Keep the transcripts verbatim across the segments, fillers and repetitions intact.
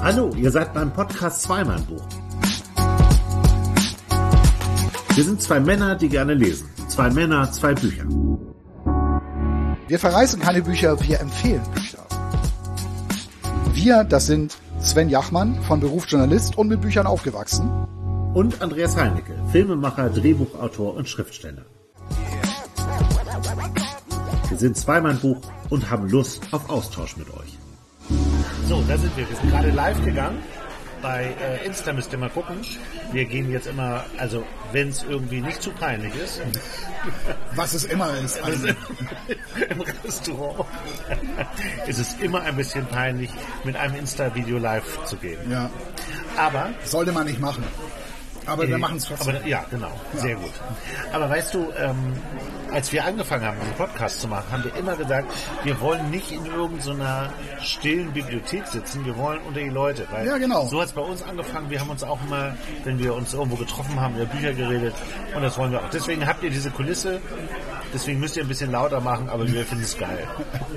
Hallo, ihr seid beim Podcast Zweimann-Buch. Wir sind zwei Männer, die gerne lesen. Zwei Männer, zwei Bücher. Wir verreißen keine Bücher, wir empfehlen Bücher. Wir, das sind Sven Jachmann, von Beruf Journalist und mit Büchern aufgewachsen. Und Andreas Heinecke, Filmemacher, Drehbuchautor und Schriftsteller. Wir sind Zweimann-Buch und haben Lust auf Austausch mit euch. So, da sind wir. Wir sind gerade live gegangen. Bei äh, Insta müsst ihr mal gucken. Wir gehen jetzt immer, also wenn es irgendwie nicht zu peinlich ist. Was es immer ist. Also. Im Restaurant ist es immer ein bisschen peinlich, mit einem Insta-Video live zu gehen. Ja. Aber sollte man nicht machen. Aber äh, wir machen es trotzdem. Aber, ja, genau. Ja. Sehr gut. Aber weißt du, ähm, als wir angefangen haben, einen Podcast zu machen, haben wir immer gesagt, wir wollen nicht in irgendeiner stillen Bibliothek sitzen, wir wollen unter die Leute. Weil ja, genau. So hat es bei uns angefangen. Wir haben uns auch immer, wenn wir uns irgendwo getroffen haben, über Bücher geredet. Und das wollen wir auch. Deswegen habt ihr diese Kulisse. Deswegen müsst ihr ein bisschen lauter machen, aber wir finden es geil.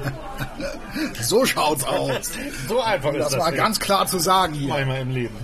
So schaut's aus. So einfach ist das. Das war ganz klar zu sagen hier. Manchmal im Leben.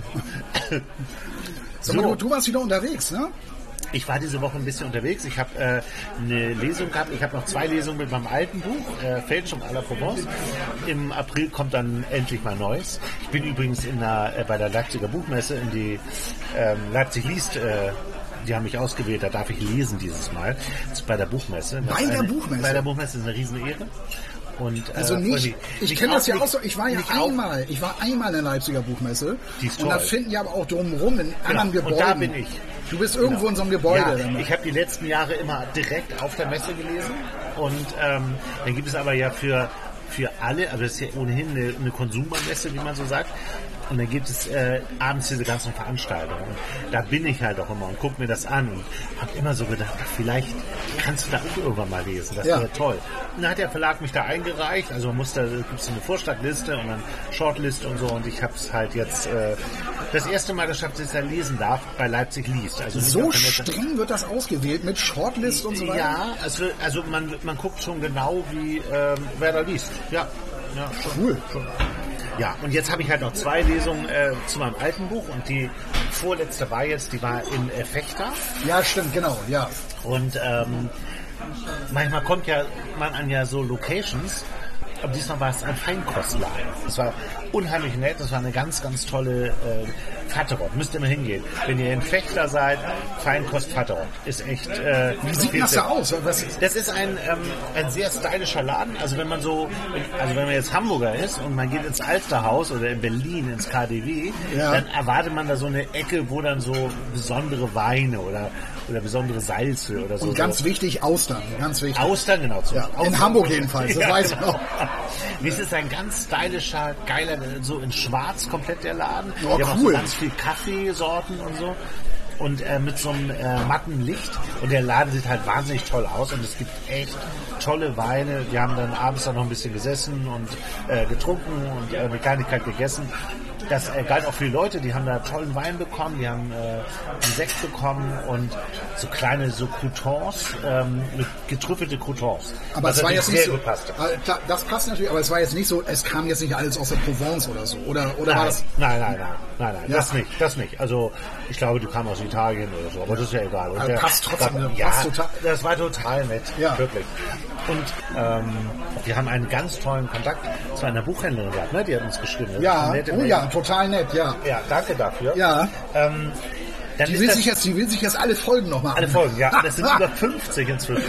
So. Du, du warst wieder unterwegs, ne? Ich war diese Woche ein bisschen unterwegs. Ich habe äh, eine Lesung gehabt. Ich habe noch zwei Lesungen mit meinem alten Buch, äh, Fälschung à la Provence. Im April kommt dann endlich mal Neues. Ich bin übrigens in der, äh, bei der Leipziger Buchmesse in die ähm, Leipzig liest. Äh, die haben mich ausgewählt. Da darf ich lesen dieses Mal. Das ist bei der Buchmesse. Bei der eine, Buchmesse? Bei der Buchmesse ist eine Riesen-Ehre. Und, also äh, nicht, die, ich nicht kenne das ja nicht, auch so, ich war ja einmal, ich war einmal in der Leipziger Buchmesse. Die ist und da finden ja aber auch drumherum in anderen genau. Gebäuden. Und da bin ich. Du bist irgendwo genau. in so einem Gebäude. Ja, ich habe die letzten Jahre immer direkt auf der Messe gelesen. Und ähm, dann gibt es aber ja für, für alle, also das ist ja ohnehin eine, eine Konsumermesse, wie man so sagt. Und dann gibt es äh, abends diese ganzen Veranstaltungen. Und da bin ich halt auch immer und gucke mir das an und habe immer so gedacht, ach, vielleicht kannst du da auch irgendwann mal lesen. Das wäre ja toll. Und dann hat der Verlag mich da eingereicht. Also man muss da gibt es eine Vorschlagliste und dann Shortliste und so. Und ich habe es halt jetzt äh, das erste Mal geschafft, dass ich da lesen darf bei Leipzig liest. Also so streng wird das ausgewählt mit Shortlist und so weiter? Ja, also, also man, man guckt schon genau, wie ähm, wer da liest. Ja, ja schon. Cool. Schon. Ja, und jetzt habe ich halt noch zwei Lesungen äh, zu meinem alten Buch und die vorletzte war jetzt, die war in äh, Fechter. Ja, stimmt, genau, ja. Und ähm, manchmal kommt ja man an ja so Locations, aber diesmal war es ein Feinkostladen. Das war unheimlich nett, das war eine ganz, ganz tolle äh, Vaterott. Müsst ihr mal hingehen. Wenn ihr in Fechter seid, Feinkost Vaterott. Ist echt... Äh, Wie sieht das da aus? Was ist? Das ist ein, ähm, ein sehr stylischer Laden. Also wenn man so, also wenn man jetzt Hamburger ist und man geht ins Alsterhaus oder in Berlin ins K D W, ja. Dann erwartet man da so eine Ecke, wo dann so besondere Weine oder oder besondere Salze oder so. Und ganz wichtig, Austern. Ganz wichtig. Austern, genau. Ja, Austern. In Hamburg jedenfalls, das ja, weiß genau. ich noch. Das ist ein ganz stylischer, geiler, so in schwarz komplett der Laden. Oh, Wir haben cool. auch so ganz viel Kaffeesorten und so. Und äh, mit so einem äh, matten Licht. Und der Laden sieht halt wahnsinnig toll aus. Und es gibt echt tolle Weine. Wir haben dann abends dann noch ein bisschen gesessen und äh, getrunken und äh, eine Kleinigkeit gegessen. Das äh, galt auch für die Leute, die haben da tollen Wein bekommen, die haben äh, einen Sekt bekommen und so kleine so Croutons, ähm, mit getrüffelte Croutons. Aber es war jetzt nicht so, passt. das passt natürlich, aber es war jetzt nicht so, es kam jetzt nicht alles aus der Provence oder so, oder, oder nein, war das? Nein, nein, nein, nein, nein, ja. das nicht, das nicht. Also ich glaube, du kamst aus Italien oder so, aber das ist ja egal. Und also der, passt trotzdem, da, passt ja, total. Das war total nett, ja. Wirklich. Und ähm, wir haben einen ganz tollen Kontakt zu einer Buchhändlerin gehabt, ne? Die hat uns geschrieben. Ja, oh ja, total nett, ja. Ja, danke dafür. Ja. Ähm, dann die, will sich jetzt, die will sich jetzt alle Folgen noch machen. Alle Folgen, ja. Das sind über fünfzig inzwischen.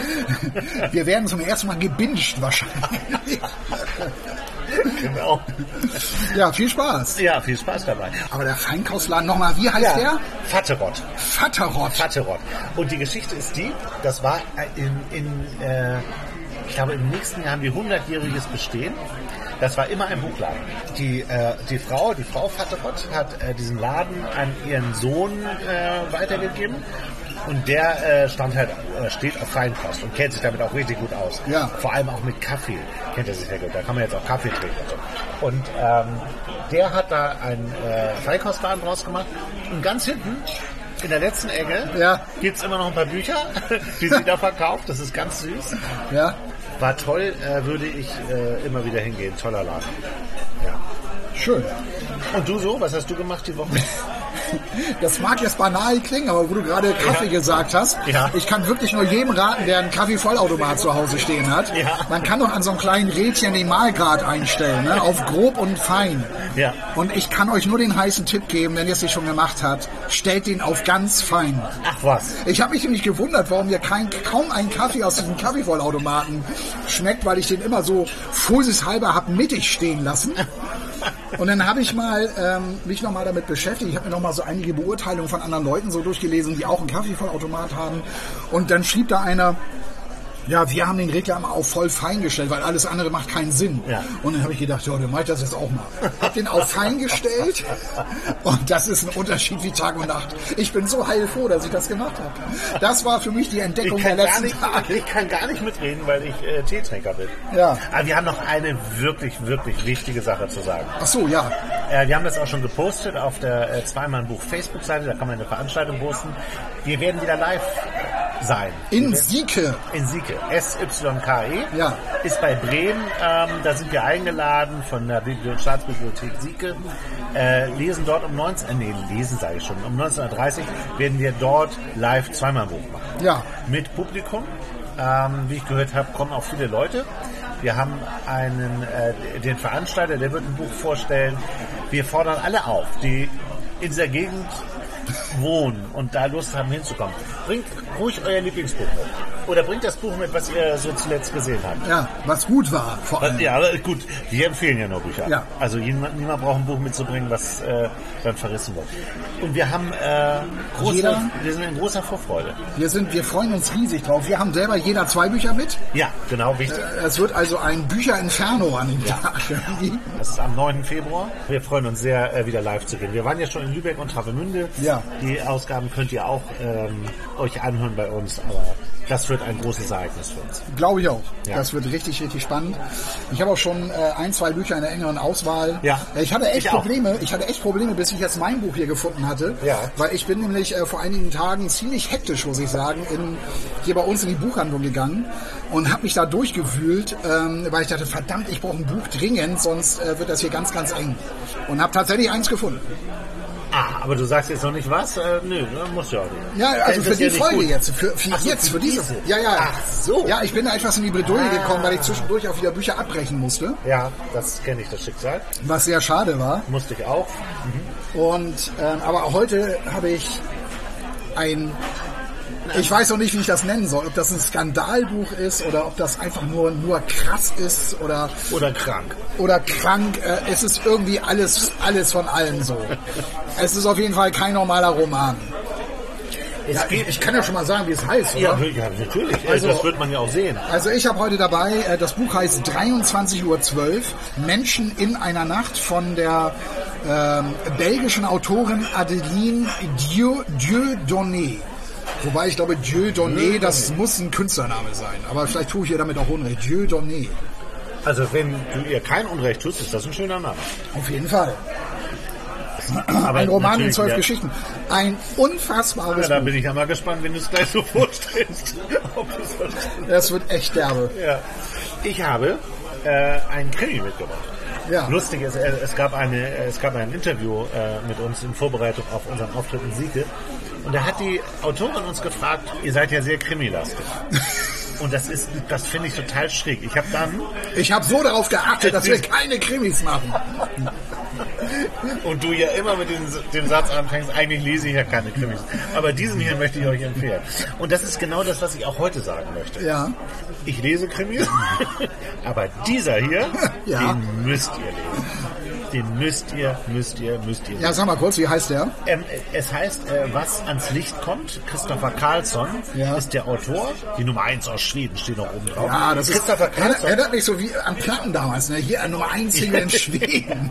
Wir werden zum ersten Mal gebinged wahrscheinlich. Genau. Ja, viel Spaß. Ja, viel Spaß dabei. Aber der Feinkostladen nochmal, wie heißt ja, der? Vaterott. Vaterott. Vaterott. Und die Geschichte ist die, das war in, in äh, ich glaube, im nächsten Jahr haben wir hundertjähriges Bestehen. Das war immer ein Buchladen. Die, äh, die Frau, die Frau Vaterott hat äh, diesen Laden an ihren Sohn äh, weitergegeben. Und der äh, stand halt, äh, steht auf Feinkost und kennt sich damit auch richtig gut aus. Ja. Vor allem auch mit Kaffee kennt er sich sehr gut. Da kann man jetzt auch Kaffee trinken und so. Und ähm, der hat da einen äh, Feinkostladen draus gemacht. Und ganz hinten, in der letzten Ecke, ja. Gibt's immer noch ein paar Bücher, die sie da verkauft. Das ist ganz süß. Ja. War toll, äh, würde ich äh, immer wieder hingehen. Toller Laden. Ja. Schön. Und du so? Was hast du gemacht die Woche? Das mag jetzt banal klingen, aber wo du gerade Kaffee ja. gesagt hast, ja. ich kann wirklich nur jedem raten, der einen Kaffeevollautomat zu Hause stehen hat. Ja. Man kann doch an so einem kleinen Rädchen den Mahlgrad einstellen, ne? Auf grob und fein. Ja. Und ich kann euch nur den heißen Tipp geben, wenn ihr es nicht schon gemacht habt, stellt den auf ganz fein. Ach was. Ich habe mich nämlich gewundert, warum mir kein, kaum ein Kaffee aus diesem Kaffeevollautomaten schmeckt, weil ich den immer so vorsichtshalber hab mittig stehen lassen. Und dann habe ich mal ähm, mich nochmal damit beschäftigt. Ich habe mir nochmal so einige Beurteilungen von anderen Leuten so durchgelesen, die auch einen Kaffeevollautomat haben. Und dann schrieb da einer, ja, wir haben den Regler immer auf voll fein gestellt, weil alles andere macht keinen Sinn. Ja. Und dann habe ich gedacht, ja, dann mach ich das jetzt auch mal. Hab den auf fein gestellt und das ist ein Unterschied wie Tag und Nacht. Ich bin so heilfroh, dass ich das gemacht habe. Das war für mich die Entdeckung der letzten nicht, Tage. Ich kann gar nicht mitreden, weil ich äh, Teetrinker bin. Ja. Aber wir haben noch eine wirklich, wirklich wichtige Sache zu sagen. Ach so, ja. Äh, wir haben das auch schon gepostet auf der äh, Zweimal-Buch Facebook-Seite, da kann man eine Veranstaltung posten. Wir werden wieder live sein. In Sieke. In Sieke. S Y K E. Ja. Ist bei Bremen. Ähm, da sind wir eingeladen von der Bibli- Staatsbibliothek Sieke. Äh, lesen dort um neunzehn Uhr, äh, nee, lesen sage ich schon, um neunzehn Uhr dreißig werden wir dort live zweimal Buch machen. Ja. Mit Publikum. Ähm, wie ich gehört habe, kommen auch viele Leute. Wir haben einen, äh, den Veranstalter, der wird ein Buch vorstellen. Wir fordern alle auf, die in dieser Gegend wohnen und da Lust haben hinzukommen. Bringt ruhig euer Lieblingsbuch mit. Oder bringt das Buch mit, was ihr so zuletzt gesehen habt. Ja, was gut war vor allem. Ja, aber gut, wir empfehlen ja nur Bücher. Ja. Also niemand, niemand braucht ein Buch mitzubringen, was äh, dann verrissen wird. Und wir haben äh, große, Jeder, wir sind in großer Vorfreude. Wir sind, wir freuen uns riesig drauf. Wir haben selber jeder zwei Bücher mit. Ja, genau, wichtig. Es wird also ein Bücher-Inferno an dem Ja. Tag. Das ist am neunten Februar. Wir freuen uns sehr, äh, wieder live zu gehen. Wir waren ja schon in Lübeck und Travemünde. Ja. Die Ausgaben könnt ihr auch ähm, euch anhören bei uns, aber das wird ein großes Ereignis für uns. Glaube ich auch. Ja. Das wird richtig, richtig spannend. Ich habe auch schon äh, ein, zwei Bücher in der engeren Auswahl. Ja. Ich hatte echt Ich auch. Probleme. Ich hatte echt Probleme, bis ich jetzt mein Buch hier gefunden hatte. Ja. Weil ich bin nämlich äh, vor einigen Tagen ziemlich hektisch, muss ich sagen, in, hier bei uns in die Buchhandlung gegangen und habe mich da durchgewühlt, ähm, weil ich dachte, verdammt, ich brauche ein Buch dringend, sonst äh, wird das hier ganz, ganz eng. Und habe tatsächlich eins gefunden. Ah, aber du sagst jetzt noch nicht was? Äh, nö, ne, musst du ja auch nicht. Ja, also Das für ist die ja nicht Folge gut. jetzt, für, für Ach so, jetzt, für für diese. diese. Ja, ja. Ach so. Ja, ich bin da etwas in die Bredouille Ah. gekommen, weil ich zwischendurch auch wieder Bücher abbrechen musste, Ja, das kenne ich, das Schicksal. was sehr schade war. Musste ich auch. Und ähm, aber auch heute habe ich ein, ich weiß noch nicht, wie ich das nennen soll, ob das ein Skandalbuch ist oder ob das einfach nur nur krass ist oder Oder krank. oder krank. Äh, es ist irgendwie alles alles von allem so. Es ist auf jeden Fall kein normaler Roman. Es Ja, ich, ich kann ja schon mal sagen, wie es heißt, oder? Ja, ja, natürlich. Also- Also, das wird man ja auch sehen. Also ich habe heute dabei, äh, das Buch heißt dreiundzwanzig Uhr zwölf, Menschen in einer Nacht von der ähm, belgischen Autorin Adeline Dieu, Dieudonné. Wobei ich glaube, Dieudonné, das muss ein Künstlername sein. Aber vielleicht tue ich ihr damit auch Unrecht. Dieudonné. Also wenn du ihr kein Unrecht tust, ist das ein schöner Name. Auf jeden Fall. Aber Ein Roman in natürlich, zwölf ja. Geschichten. Ein unfassbares Ja, da Buch. bin ich ja mal gespannt, wenn du es gleich so vorstellst. Ob du's verstehst. Das wird echt derbe. Ja. Ich habe äh, einen Krimi mitgebracht. Ja. Lustig ist, äh, es gab eine, es gab ein Interview äh, mit uns in Vorbereitung auf unseren Auftritt in Sieke. Und da hat die Autorin uns gefragt, ihr seid ja sehr krimilastig. Und das ist, das finde ich total schräg. Ich habe dann, Ich habe so darauf geachtet, dass wir keine Krimis machen. und du ja immer mit dem, dem Satz anfängst, eigentlich lese ich ja keine Krimis. Aber diesen hier möchte ich euch empfehlen. Und das ist genau das, was ich auch heute sagen möchte. Ja. Ich lese Krimis, aber dieser hier, Ja. den müsst ihr lesen. Den müsst ihr, müsst ihr, müsst ihr. Ja, sag mal kurz, wie heißt der? Ähm, es heißt, äh, was ans Licht kommt. Christopher Carlsson Ja. ist der Autor. Die Nummer eins aus Schweden steht noch oben drauf. Ja, das ist, Christopher erinnert, Carlsson. erinnert mich so wie an Platten damals, ne? Hier an Nummer eins Single in Schweden.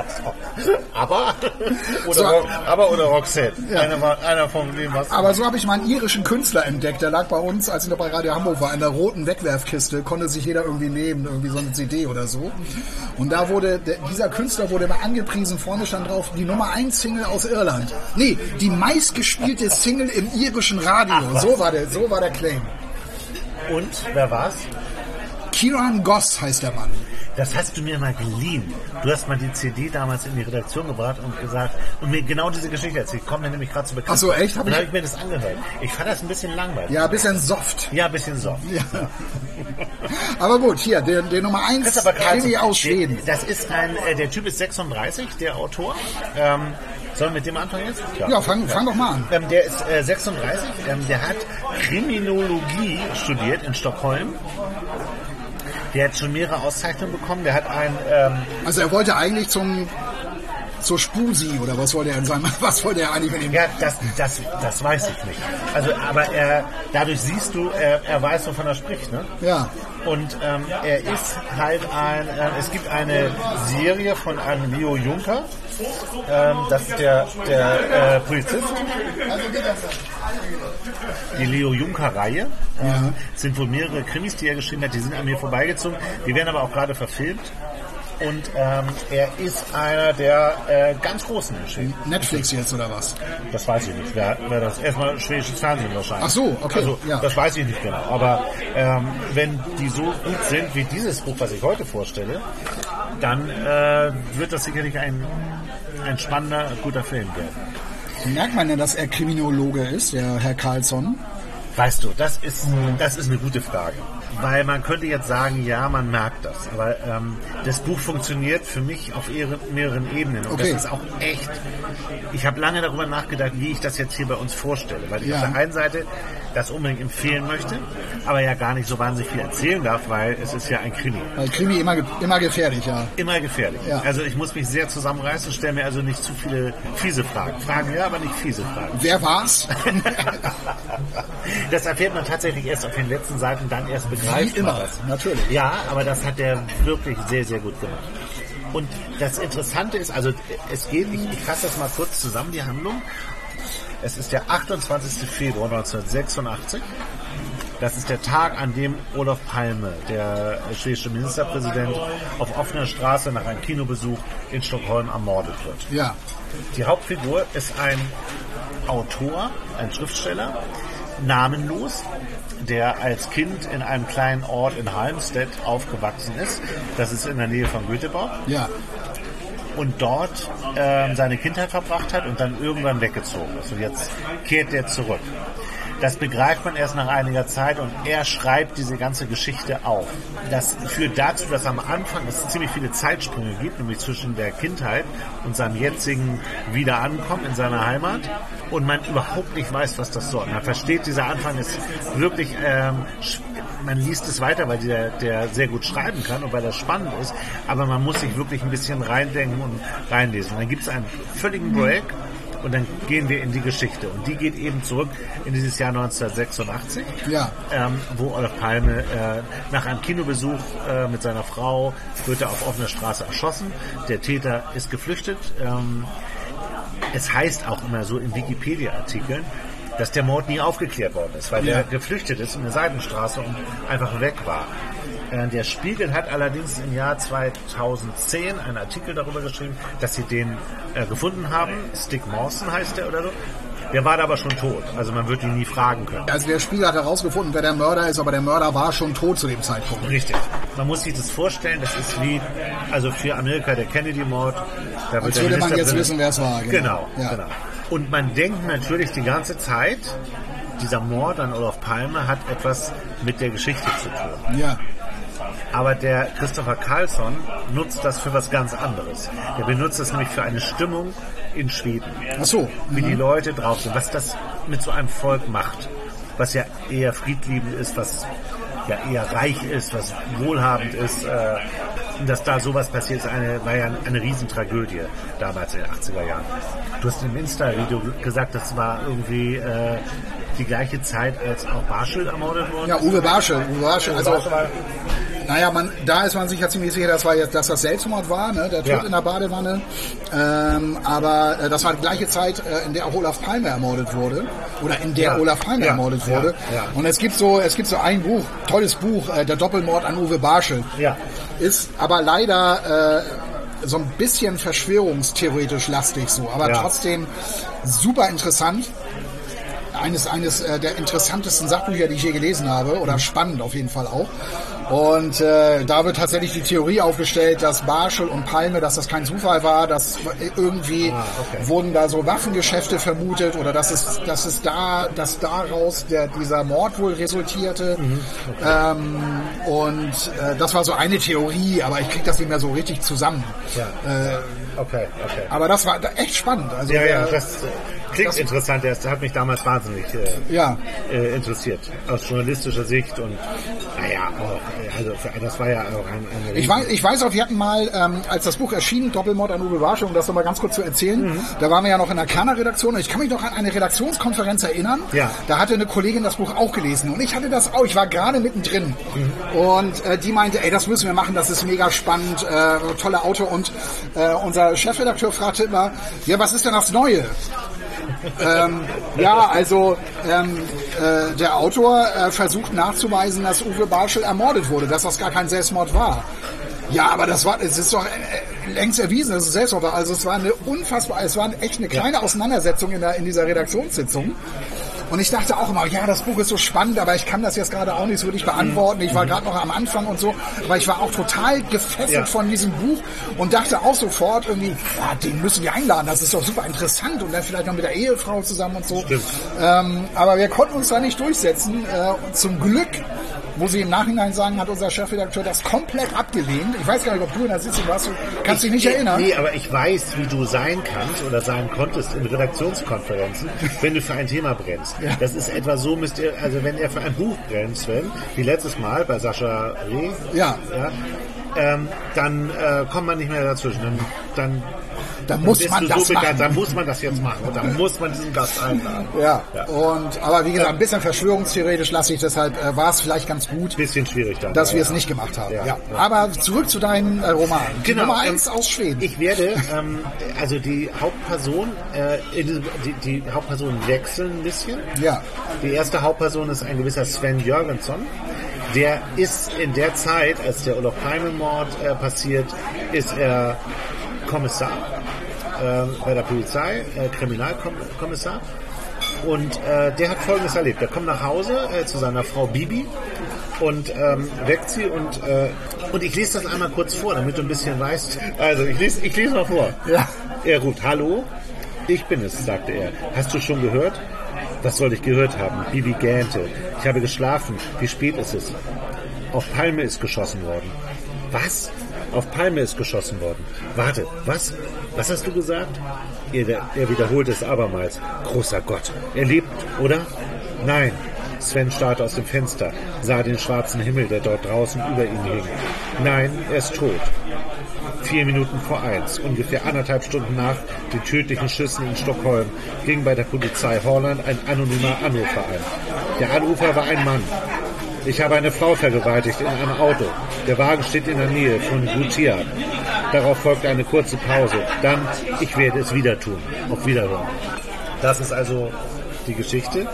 aber, oder, So. Ro- aber oder Roxette. Ja. Einer, war, einer von dem, was. Aber so habe ich mal einen irischen Künstler entdeckt, der lag bei uns, als ich noch bei Radio Hamburg war, in der roten Wegwerfkiste, konnte sich jeder irgendwie nehmen, irgendwie so eine C D oder so. Und da wurde, der, dieser Künstler wurde immer angepriesen, vorne stand drauf, die Nummer eins Single aus Irland. Nee, die meistgespielte Single im irischen Radio. Ach, was? So war der, so war der Claim. Und, wer war's? Kiran Goss heißt der Mann. Das hast du mir mal geliehen. Du hast mal die C D damals in die Redaktion gebracht und gesagt, und mir genau diese Geschichte erzählt. Ich komme mir nämlich gerade zu bekannt. Ach so, echt? Hab Dann habe ich mir das angehört. Ich fand das ein bisschen langweilig. Ja, ein bisschen soft. Ja, ein bisschen soft. Ja. Aber gut, hier, der, der Nummer eins Krimi aus Schweden. Das ist ein, äh, der Typ ist sechsunddreißig, der Autor. Ähm, sollen wir mit dem anfangen jetzt? Ja, ja fang, fang doch mal an. Ähm, der ist äh, sechsunddreißig, ähm, der hat Kriminologie studiert in Stockholm. Der hat schon mehrere Auszeichnungen bekommen. Der hat ein... Ähm also er wollte eigentlich zum... zur Spusi oder was wollte er in seinem, was wollte er eigentlich mit ihm? Ja, das, das, das weiß ich nicht. Also, aber er, dadurch siehst du, er, er weiß, wovon er spricht, ne? Ja. Und ähm, er ist halt ein, äh, es gibt eine Serie von einem Leo Juncker, ähm, das ist der, der äh, Polizist. Die Leo Juncker-Reihe. Ja. Es sind wohl mehrere Krimis, die er geschrieben hat, die sind an mir vorbeigezogen. Die werden aber auch gerade verfilmt. Und ähm, er ist einer der äh, ganz großen Geschichten. Netflix jetzt oder was? Das weiß ich nicht. Wer, wer das erstmal schwedisches Fernsehen wahrscheinlich. Ach so, okay. Also, ja. Das weiß ich nicht genau. Aber ähm, wenn die so gut sind wie dieses Buch, was ich heute vorstelle, dann äh, wird das sicherlich ein, ein spannender, guter Film werden. Merkt man denn, dass er Kriminologe ist, der Herr Karlsson? Weißt du, das ist, das ist eine gute Frage. Weil man könnte jetzt sagen, ja, man merkt das. Aber ähm, das Buch funktioniert für mich auf mehreren Ebenen. Und okay. Das ist auch echt... Ich habe lange darüber nachgedacht, wie ich das jetzt hier bei uns vorstelle. Weil ich ja. auf der einen Seite das unbedingt empfehlen möchte, aber ja gar nicht so wahnsinnig viel erzählen darf, weil es ist ja ein Krimi. Weil Krimi immer, immer gefährlich, ja. Immer gefährlich. Ja. Also ich muss mich sehr zusammenreißen, stelle mir also nicht zu viele fiese Fragen. Fragen ja, aber nicht fiese Fragen. Wer war's? Das erfährt man tatsächlich erst auf den letzten Seiten, dann erst begreift. Wie immer, natürlich. Ja, aber das hat er wirklich sehr, sehr gut gemacht. Und das Interessante ist, also es geht, ich, ich fasse das mal kurz zusammen, die Handlung. Es ist der achtundzwanzigster Februar neunzehnhundertsechsundachtzig. Das ist der Tag, an dem Olof Palme, der schwedische Ministerpräsident, auf offener Straße nach einem Kinobesuch in Stockholm ermordet wird. Ja. Die Hauptfigur ist ein Autor, ein Schriftsteller, namenlos, der als Kind in einem kleinen Ort in Halmstad aufgewachsen ist. Das ist in der Nähe von Göteborg. Ja. Und dort äh, seine Kindheit verbracht hat und dann irgendwann weggezogen ist. Und jetzt kehrt er zurück. Das begreift man erst nach einiger Zeit und er schreibt diese ganze Geschichte auf. Das führt dazu, dass am Anfang es ziemlich viele Zeitsprünge gibt, nämlich zwischen der Kindheit und seinem jetzigen Wiederankommen in seiner Heimat und man überhaupt nicht weiß, was das soll. Man versteht, dieser Anfang ist wirklich, ähm, man liest es weiter, weil der, der sehr gut schreiben kann und weil das spannend ist, aber man muss sich wirklich ein bisschen reindenken und reinlesen. Und dann gibt es einen völligen Break. Und dann gehen wir in die Geschichte. Und die geht eben zurück in dieses Jahr neunzehnhundertsechsundachtzig, ja. ähm, wo Olof Palme äh, nach einem Kinobesuch äh, mit seiner Frau wird er auf offener Straße erschossen. Der Täter ist geflüchtet. Ähm, es heißt auch immer so in Wikipedia-Artikeln, dass der Mord nie aufgeklärt worden ist, weil ja. der geflüchtet ist in der Seitenstraße und einfach weg war. Der Spiegel hat allerdings im Jahr zweitausendzehn einen Artikel darüber geschrieben, dass sie den äh, gefunden haben. Stig Mawson heißt der oder so. Der war da aber schon tot. Also man wird ihn nie fragen können. Also der Spiegel hat herausgefunden, wer der Mörder ist, aber der Mörder war schon tot zu dem Zeitpunkt. Richtig. Man muss sich das vorstellen, das ist wie, also für Amerika der Kennedy-Mord. Da Als würde man jetzt wissen, wer es war. Genau, genau. Ja. genau. Und man denkt natürlich die ganze Zeit, dieser Mord an Olof Palme hat etwas mit der Geschichte zu tun. Ja. Aber der Christopher Karlsson nutzt das für was ganz anderes. Er benutzt das nämlich für eine Stimmung in Schweden. Ach so. Wie mhm. die Leute drauf sind, was das mit so einem Volk macht. Was ja eher friedliebend ist, was ja eher reich ist, was wohlhabend ist. Äh, dass da sowas passiert, ist eine, war ja eine Riesentragödie damals in den achtziger Jahren. Du hast im Insta-Video gesagt, das war irgendwie äh, die gleiche Zeit, als auch Barschel ermordet wurde. Ja, Uwe Barschel. Uwe Barschel. Also, naja, man, da ist man sich ja ziemlich sicher, dass, war jetzt, dass das Selbstmord war, ne? Der Tod ja. in der Badewanne. Ähm, aber äh, das war die gleiche Zeit, äh, in der auch Olaf Palme ermordet wurde. Oder in der ja. Olaf Palme ja. ermordet wurde. Ja. Ja. Und es gibt so, es gibt so ein Buch, tolles Buch, äh, der Doppelmord an Uwe Barschel. Ja. Ist aber leider äh, so ein bisschen verschwörungstheoretisch lastig so, aber ja. trotzdem super interessant. Eines, eines äh, der interessantesten Sachbücher, die ich je gelesen habe, oder spannend auf jeden Fall auch. Und äh, da wird tatsächlich die Theorie aufgestellt, dass Barschel und Palme, dass das kein Zufall war, dass irgendwie ah, okay. wurden da so Waffengeschäfte vermutet oder dass es, dass es da, dass daraus der, dieser Mord wohl resultierte. Mhm, okay. ähm, und äh, das war so eine Theorie, aber ich krieg das nicht mehr so richtig zusammen. Ja. Äh, okay, okay. Aber das war echt spannend. Also, ja, ja, äh, das klingt das interessant. Das hat mich damals wahnsinnig äh, ja. äh, interessiert. Aus journalistischer Sicht und naja, auch, also das war ja auch ein, ein ich weiß, ich weiß auch, wir hatten mal, ähm, als das Buch erschien, Doppelmord an Uwe Barschel, um das nochmal ganz kurz zu erzählen, mhm. da waren wir ja noch in der Kerner-Redaktion und ich kann mich noch an eine Redaktionskonferenz erinnern. Ja. Da hatte eine Kollegin das Buch auch gelesen und ich hatte das auch, ich war gerade mittendrin mhm. und äh, die meinte, ey, das müssen wir machen, das ist mega spannend, äh, toller Autor und äh, unser Chefredakteur fragte immer, ja, was ist denn das Neue? ähm, ja, also ähm, äh, der Autor äh, versucht nachzuweisen, dass Uwe Barschel ermordet wurde, dass das gar kein Selbstmord war. Ja, aber das war, es ist doch äh, längst erwiesen, dass es Selbstmord war. Also es war eine unfassbar, es war echt eine kleine Auseinandersetzung in, der, in dieser Redaktionssitzung. Und ich dachte auch immer, ja, das Buch ist so spannend, aber ich kann das jetzt gerade auch nicht so wirklich beantworten. Ich war gerade noch am Anfang und so, aber ich war auch total gefesselt ja. von diesem Buch und dachte auch sofort irgendwie, ja, den müssen wir einladen, das ist doch super interessant und dann vielleicht noch mit der Ehefrau zusammen und so. Ähm, aber wir konnten uns da nicht durchsetzen. Äh, zum Glück, wo sie im Nachhinein sagen, hat unser Chefredakteur das komplett abgelehnt. Ich weiß gar nicht, ob du in der Sitzung warst, du kannst dich nicht erinnern. Nee, aber ich weiß, wie du sein kannst oder sein konntest in Redaktionskonferenzen, wenn du für ein Thema brennst. Ja. Das ist etwa so, müsst ihr, also wenn er für ein Buch brennt, Sven, wie letztes Mal bei Sascha Reh, ja. Ja, ähm, dann äh, kommt man nicht mehr dazwischen. Dann, dann Da muss man das so machen. Da muss man das jetzt machen und da muss man diesen Gast einladen. Ja, ja. Und, aber wie gesagt, ein bisschen verschwörungstheoretisch lasse ich, deshalb äh, war es vielleicht ganz gut, bisschen schwierig dann, dass ja, wir es ja. nicht gemacht haben. Ja, ja. Ja. Aber zurück zu deinem äh, Roman. Genau, Nummer eins ähm, aus Schweden. Ich werde, ähm, also die Hauptperson, äh, in, die, die Hauptpersonen wechseln ein bisschen. Ja. Die erste Hauptperson ist ein gewisser Sven Jörgensson. Der ist in der Zeit, als der Olof Palme-Mord äh, passiert, ist er Kommissar äh, bei der Polizei, äh, Kriminalkommissar. Und äh, der hat Folgendes erlebt. Der kommt nach Hause äh, zu seiner Frau Bibi und ähm, weckt sie und, äh, und ich lese das einmal kurz vor, damit du ein bisschen weißt. Also ich lese, ich lese mal vor. Ja. Er ruft, hallo, ich bin es, sagte er. Hast du schon gehört? Was soll ich gehört haben? Bibi gähnte. Ich habe geschlafen. Wie spät ist es? Auf Palme ist geschossen worden. Was? Auf Palme ist geschossen worden. Warte, was? Was hast du gesagt? Er, er wiederholte es abermals. Großer Gott. Er lebt, oder? Nein. Sven starrte aus dem Fenster, sah den schwarzen Himmel, der dort draußen über ihm hing. Nein, er ist tot. Vier Minuten vor eins, ungefähr anderthalb Stunden nach den tödlichen Schüssen in Stockholm, ging bei der Polizei Holland ein anonymer Anrufer ein. Der Anrufer war ein Mann. Ich habe eine Frau vergewaltigt in einem Auto. Der Wagen steht in der Nähe von Gutier. Darauf folgte eine kurze Pause. Dann, ich werde es wieder tun. Auf Wiederhören. Das ist also die Geschichte.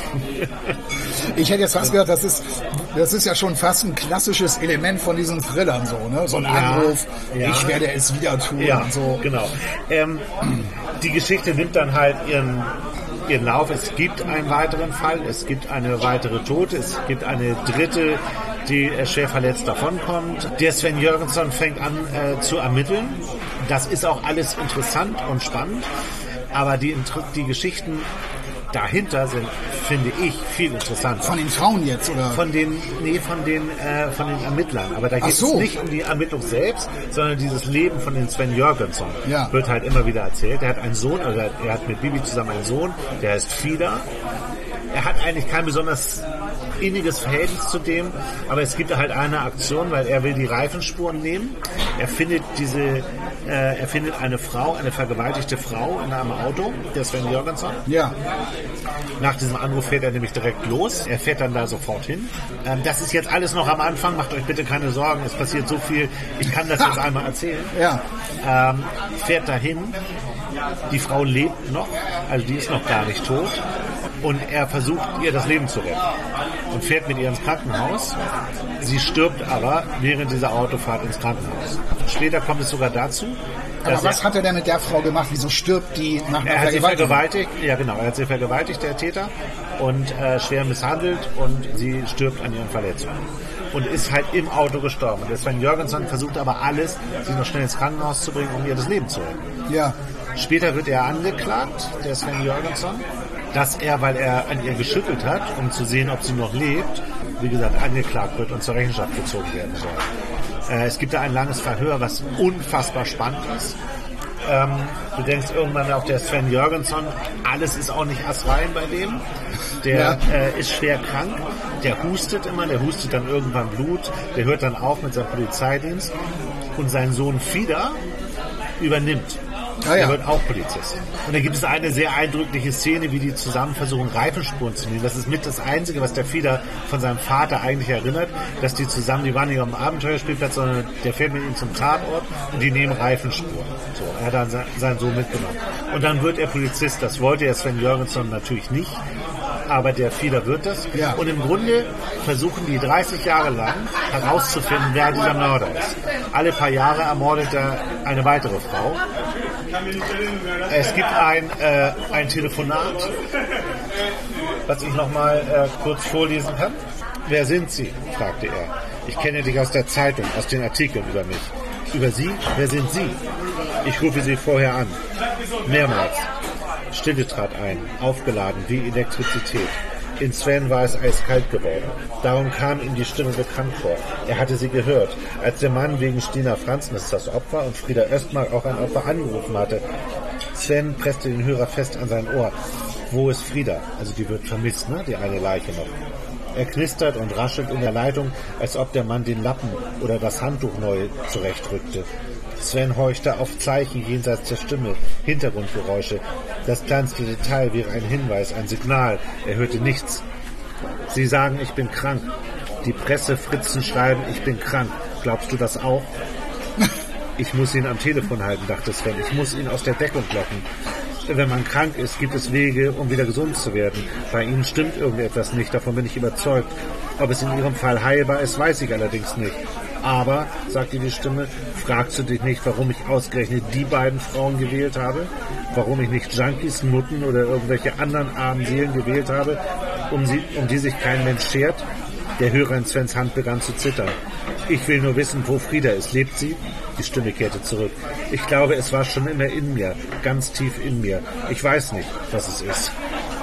Ich hätte jetzt fast gedacht, das ist, das ist ja schon fast ein klassisches Element von diesen Thrillern, so, ne? So ein ja, Anruf, ja. ich werde es wieder tun ja, und so. Genau. Ähm, die Geschichte nimmt dann halt ihren, ihren Lauf. Es gibt einen weiteren Fall, es gibt eine weitere Tote, es gibt eine dritte, die schwer verletzt davonkommt. Der Sven Jörgensson fängt an äh, zu ermitteln. Das ist auch alles interessant und spannend, aber die, die Geschichten dahinter sind, finde ich, viel interessanter. Von den Frauen jetzt, oder? Von den, nee, von den, äh, von den Ermittlern. Aber da geht es so. nicht um die Ermittlung selbst, sondern dieses Leben von den Sven Jörgensson. Ja. Wird halt immer wieder erzählt. Er hat einen Sohn, also er hat mit Bibi zusammen einen Sohn, der heißt Fida. Er hat eigentlich kein besonders inniges Verhältnis zu dem, aber es gibt halt eine Aktion, weil er will die Reifenspuren nehmen. Er findet diese, äh, er findet eine Frau, eine vergewaltigte Frau in einem Auto, der Sven Jörgensson. Ja. Nach diesem Anruf fährt er nämlich direkt los. Er fährt dann da sofort hin. Ähm, das ist jetzt alles noch am Anfang. Macht euch bitte keine Sorgen. Es passiert so viel. Ich kann das jetzt einmal erzählen. Ja. Ähm, fährt dahin. Die Frau lebt noch. Also die ist noch gar nicht tot. Und er versucht, ihr das Leben zu retten. Und fährt mit ihr ins Krankenhaus. Sie stirbt aber während dieser Autofahrt ins Krankenhaus. Später kommt es sogar dazu, aber was er, hat er denn mit der Frau gemacht? Wieso stirbt die nach einer Er hat sie Vergewaltigung? vergewaltigt, ja genau, er hat sie vergewaltigt, der Täter, und äh, schwer misshandelt und sie stirbt an ihren Verletzungen. und ist halt im Auto gestorben. Der Sven Jørgensen versucht aber alles, sie noch schnell ins Krankenhaus zu bringen, um ihr das Leben zu retten. Ja. Später wird er angeklagt, der Sven Jørgensen, dass er, weil er an ihr geschüttelt hat, um zu sehen, ob sie noch lebt, wie gesagt, angeklagt wird und zur Rechenschaft gezogen werden soll. Äh, es gibt da ein langes Verhör, was unfassbar spannend ist. Ähm, du denkst irgendwann auf der Sven Jørgensen, alles ist auch nicht astrein bei dem. Der ja. äh, ist schwer krank, der hustet immer, der hustet dann irgendwann Blut, der hört dann auf mit seinem Polizeidienst und sein Sohn Fieder übernimmt. Ah, ja. Er wird auch Polizist. Und da gibt es eine sehr eindrückliche Szene, wie die zusammen versuchen, Reifenspuren zu nehmen. Das ist mit das Einzige, was der Fieder von seinem Vater eigentlich erinnert, dass die zusammen, die waren nicht auf dem Abenteuerspielplatz, sondern der fährt mit ihm zum Tatort und die nehmen Reifenspuren. So, er hat dann seinen Sohn mitgenommen. Und dann wird er Polizist. Das wollte der Sven Jørgensen natürlich nicht, aber der Fieder wird das. Ja. Und im Grunde versuchen die dreißig Jahre lang herauszufinden, wer dieser Mörder ist. Alle paar Jahre ermordet er eine weitere Frau. Es gibt ein, äh, ein Telefonat, was ich nochmal äh, kurz vorlesen kann. Wer sind Sie? Fragte er. Ich kenne dich aus der Zeitung, aus den Artikeln über mich. Über Sie? Wer sind Sie? Ich rufe Sie vorher an. Mehrmals. Stille trat ein, aufgeladen wie Elektrizität. In Sven war es eiskalt geworden. Darum kam ihm die Stimme bekannt vor. Er hatte sie gehört, als der Mann wegen Stina Franzen, das ist das Opfer, und Frieda Östmark auch ein Opfer angerufen hatte. Sven presste den Hörer fest an sein Ohr. Wo ist Frieda? Also die wird vermisst, ne? Die eine Leiche noch. Er knistert und raschelt in der Leitung, als ob der Mann den Lappen oder das Handtuch neu zurechtrückte. Sven horchte auf Zeichen jenseits der Stimme, Hintergrundgeräusche. Das kleinste Detail wäre ein Hinweis, ein Signal. Er hörte nichts. Sie sagen, ich bin krank. Die Pressefritzen schreiben, ich bin krank. Glaubst du das auch? Ich muss ihn am Telefon halten, dachte Sven. Ich muss ihn aus der Deckung locken. Wenn man krank ist, gibt es Wege, um wieder gesund zu werden. Bei Ihnen stimmt irgendetwas nicht, davon bin ich überzeugt. Ob es in Ihrem Fall heilbar ist, weiß ich allerdings nicht. Aber, sagte die Stimme, fragst du dich nicht, warum ich ausgerechnet die beiden Frauen gewählt habe? Warum ich nicht Junkies, Nutten oder irgendwelche anderen armen Seelen gewählt habe, um, sie, um die sich kein Mensch schert? Der Hörer in Svens Hand begann zu zittern. Ich will nur wissen, wo Frieda ist. Lebt sie? Die Stimme kehrte zurück. Ich glaube, es war schon immer in mir, ganz tief in mir. Ich weiß nicht, was es ist.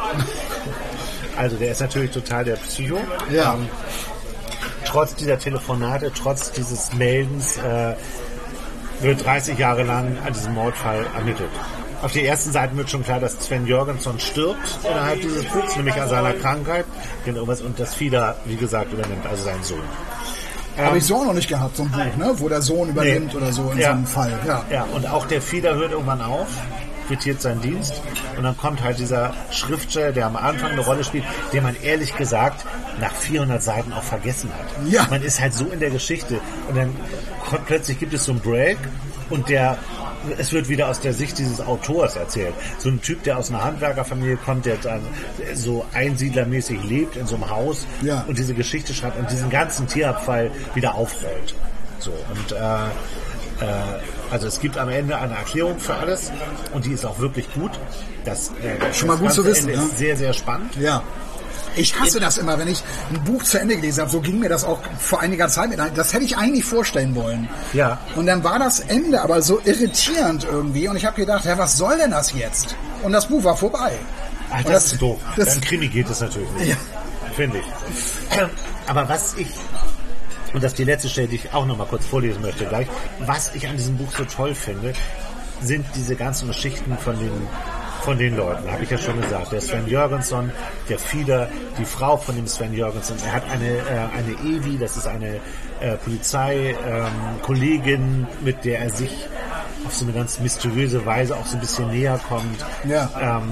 Also der ist natürlich total der Psycho. Ja. Ähm, trotz dieser Telefonate, trotz dieses Meldens äh, wird dreißig Jahre lang an diesem Mordfall ermittelt. Auf der ersten Seite wird schon klar, dass Sven Jørgensen stirbt innerhalb dieses Buchs, nämlich an seiner Krankheit. Und das Fieder, wie gesagt, übernimmt, also seinen Sohn. Habe ich so auch noch nicht gehabt, so ein Buch, ne? Wo der Sohn übernimmt nee. oder so in ja. so einem Fall. Ja. ja, und auch der Fieder hört irgendwann auf, quittiert seinen Dienst und dann kommt halt dieser Schriftsteller, der am Anfang eine Rolle spielt, den man ehrlich gesagt nach vierhundert Seiten auch vergessen hat. Ja. Man ist halt so in der Geschichte und dann kommt, plötzlich gibt es so einen Break und der es wird wieder aus der Sicht dieses Autors erzählt. So ein Typ, der aus einer Handwerkerfamilie kommt, der dann so einsiedlermäßig lebt in so einem Haus ja. und diese Geschichte schreibt und diesen ganzen Tierabfall wieder aufrollt. So, und äh, äh, also es gibt am Ende eine Erklärung für alles und die ist auch wirklich gut. Das, äh, Schon mal gut zu wissen. Ende Ne? ist sehr, sehr spannend. Ja. Ich hasse das immer, wenn ich ein Buch zu Ende gelesen habe. So ging mir das auch vor einiger Zeit mit ein. Das hätte ich eigentlich vorstellen wollen. Ja. Und dann war das Ende aber so irritierend irgendwie. Und ich habe gedacht, ja, was soll denn das jetzt? Und das Buch war vorbei. Ach, das, das ist doof. Beim Krimi geht das natürlich nicht. Ja. Finde ich. Aber was ich, und das ist die letzte Stelle, die ich auch noch mal kurz vorlesen möchte gleich, was ich an diesem Buch so toll finde, sind diese ganzen Geschichten von den von den Leuten, habe ich ja schon gesagt. Der Sven Jørgensen, der Fieder, die Frau von dem Sven Jørgensen. Er hat eine, äh, eine Evi, das ist eine äh, Polizeikollegin, ähm, mit der er sich auf so eine ganz mysteriöse Weise auch so ein bisschen näher kommt. Ja. Ähm,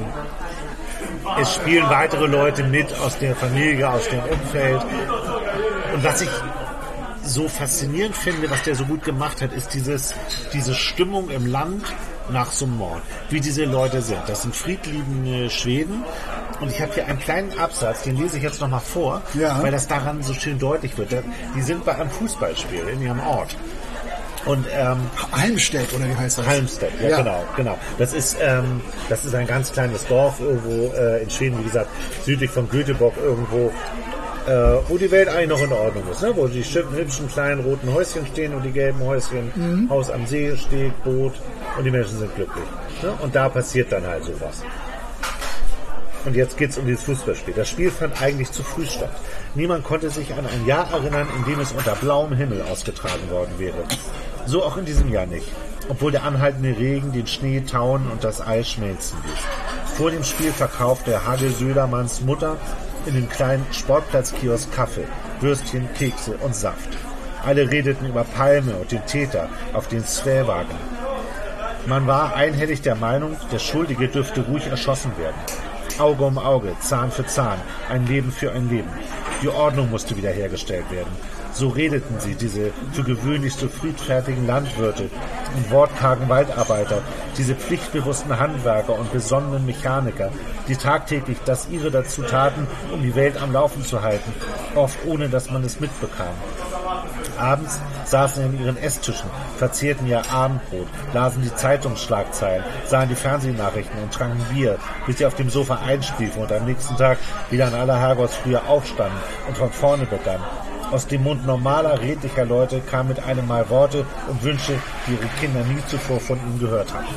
es spielen weitere Leute mit aus der Familie, aus dem Umfeld. Und was ich so faszinierend finde, was der so gut gemacht hat, ist dieses, diese Stimmung im Land nach so einem Mord, wie diese Leute sind. Das sind friedliebende Schweden und ich habe hier einen kleinen Absatz, den lese ich jetzt nochmal vor, ja. weil das daran so schön deutlich wird. Die sind bei einem Fußballspiel in ihrem Ort. Und, ähm, Halmstedt, oder wie heißt das? Halmstedt, ja, ja. genau, genau. Das ist, ähm, das ist ein ganz kleines Dorf irgendwo äh, in Schweden, wie gesagt, südlich von Göteborg irgendwo. äh, wo die Welt eigentlich noch in Ordnung ist, ne? Wo die hübschen kleinen roten Häuschen stehen und die gelben Häuschen, mhm. Haus am See steht, Boot und die Menschen sind glücklich. Ne? Und da passiert dann halt sowas. Und jetzt geht's um dieses Fußballspiel. Das Spiel fand eigentlich zu früh statt. Niemand konnte sich an ein Jahr erinnern, in dem es unter blauem Himmel ausgetragen worden wäre. So auch in diesem Jahr nicht. Obwohl der anhaltende Regen den Schnee tauen und das Eis schmelzen ließ. Vor dem Spiel verkaufte Hagel Södermanns Mutter in dem kleinen Sportplatzkiosk Kaffee, Würstchen, Kekse und Saft. Alle redeten über Palme und den Täter auf den Zweiwagen. Man war einhellig der Meinung, der Schuldige dürfte ruhig erschossen werden. Auge um Auge, Zahn für Zahn, ein Leben für ein Leben. Die Ordnung musste wiederhergestellt werden. So redeten sie, diese für gewöhnlich so friedfertigen Landwirte und wortkargen Waldarbeiter, diese pflichtbewussten Handwerker und besonnenen Mechaniker, die tagtäglich das ihre dazu taten, um die Welt am Laufen zu halten, oft ohne, dass man es mitbekam. Abends saßen sie an ihren Esstischen, verzehrten ihr Abendbrot, lasen die Zeitungsschlagzeilen, sahen die Fernsehnachrichten und tranken Bier, bis sie auf dem Sofa einschliefen und am nächsten Tag wieder an aller Herrgottsfrühe aufstanden und von vorne begannen. Aus dem Mund normaler, redlicher Leute kamen mit einem Mal Worte und Wünsche, die ihre Kinder nie zuvor von ihnen gehört hatten.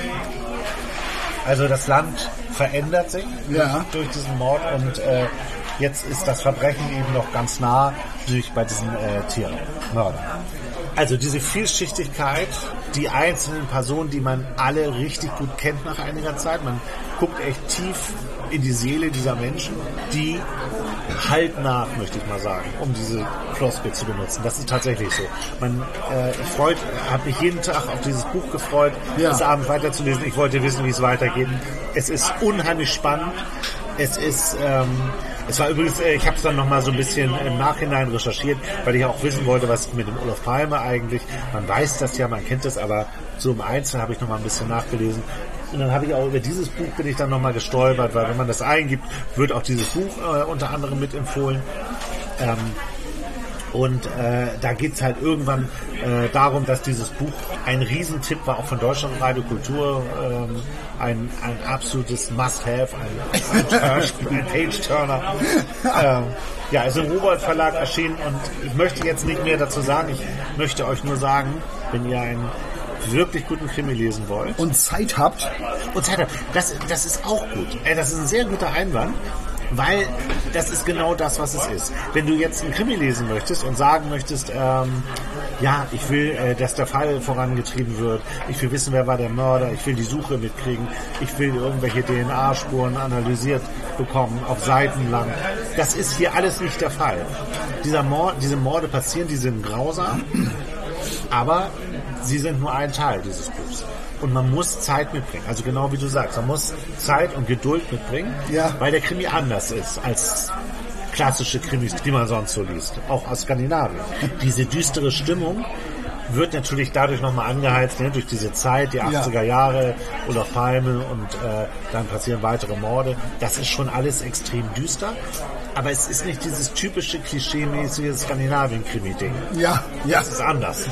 Also das Land verändert sich ja. durch diesen Mord und äh, jetzt ist das Verbrechen eben noch ganz nah durch bei diesen äh, Tiermördern. Also diese Vielschichtigkeit, die einzelnen Personen, die man alle richtig gut kennt nach einiger Zeit. Man guckt echt tief in die Seele dieser Menschen, die halt nach, möchte ich mal sagen, um diese Floskel zu benutzen. Das ist tatsächlich so. Man äh, freut, hat mich jeden Tag auf dieses Buch gefreut, ja. das Abend weiterzulesen. Ich wollte wissen, wie es weitergeht. Es ist unheimlich spannend. Es ist, ähm, es war übrigens, äh, ich habe es dann nochmal so ein bisschen im Nachhinein recherchiert, weil ich auch wissen wollte, was mit dem Olof Palme eigentlich, man weiß das ja, man kennt das, aber so im Einzelnen habe ich nochmal ein bisschen nachgelesen. Und dann habe ich auch über dieses Buch bin ich dann nochmal gestolpert, weil wenn man das eingibt, wird auch dieses Buch äh, unter anderem mitempfohlen. Ähm, und äh, da geht es halt irgendwann äh, darum, dass dieses Buch ein Riesentipp war, auch von Deutschlandradio Kultur, ähm, ein, ein absolutes Must-Have, ein, ein, ein Page-Turner. ähm, ja, ist im Rowohlt Verlag erschienen und ich möchte jetzt nicht mehr dazu sagen, ich möchte euch nur sagen, wenn ihr einen wirklich guten Krimi lesen wollt. Und Zeit habt. Und Zeit habt. Das, das ist auch gut. Das ist ein sehr guter Einwand, weil das ist genau das, was es ist. Wenn du jetzt einen Krimi lesen möchtest und sagen möchtest, ähm, ja, ich will, äh, dass der Fall vorangetrieben wird, ich will wissen, wer war der Mörder, ich will die Suche mitkriegen, ich will irgendwelche D N A-Spuren analysiert bekommen, auf Seiten lang. Das ist hier alles nicht der Fall. Dieser Mord, diese Morde passieren, die sind grausam, aber sie sind nur ein Teil dieses Buchs. Und man muss Zeit mitbringen. Also genau wie du sagst, man muss Zeit und Geduld mitbringen, ja. weil der Krimi anders ist als klassische Krimis, die man sonst so liest. Auch aus Skandinavien. Diese düstere Stimmung wird natürlich dadurch nochmal angeheizt, ne, durch diese Zeit, die achtziger Jahre, Olof Palme und äh, dann passieren weitere Morde. Das ist schon alles extrem düster. Aber es ist nicht dieses typische klischee-mäßige Skandinavien-Krimi-Ding. Ja, ja. Das ist anders.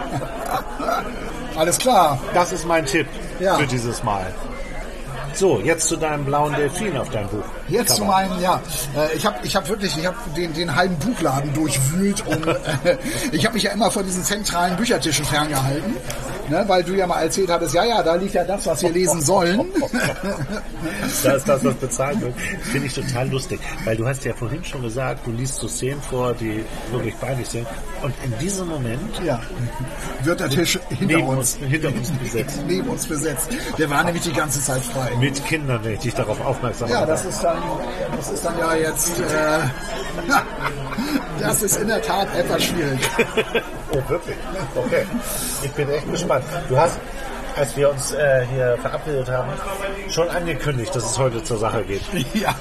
Alles klar. Das ist mein Tipp ja. für dieses Mal. So, jetzt zu deinem blauen Delfin auf deinem Buch. Jetzt zu meinem, ja. Äh, ich habe ich hab wirklich, ich habe den, den halben Buchladen durchwühlt und äh, ich habe mich ja immer vor diesen zentralen Büchertischen ferngehalten, ne, weil du ja mal erzählt hattest, ja, ja, da liegt ja das, was wir lesen sollen. Da ist das, was bezahlt wird. Finde ich total lustig, weil du hast ja vorhin schon gesagt, du liest so Szenen vor, die wirklich peinlich sind und in diesem Moment ja, wird der Tisch hinter uns, uns, hinter uns besetzt. Neben uns besetzt. Der war nämlich die ganze Zeit frei. Mit Kindern, wenn ich dich darauf aufmerksam Ja, mache. das ist dann, das ist dann ja jetzt, äh, das ist in der Tat etwas schwierig. Oh, wirklich? Okay. Ich bin echt gespannt. Du hast, als wir uns äh, hier verabredet haben, schon angekündigt, dass es heute zur Sache geht. Ja.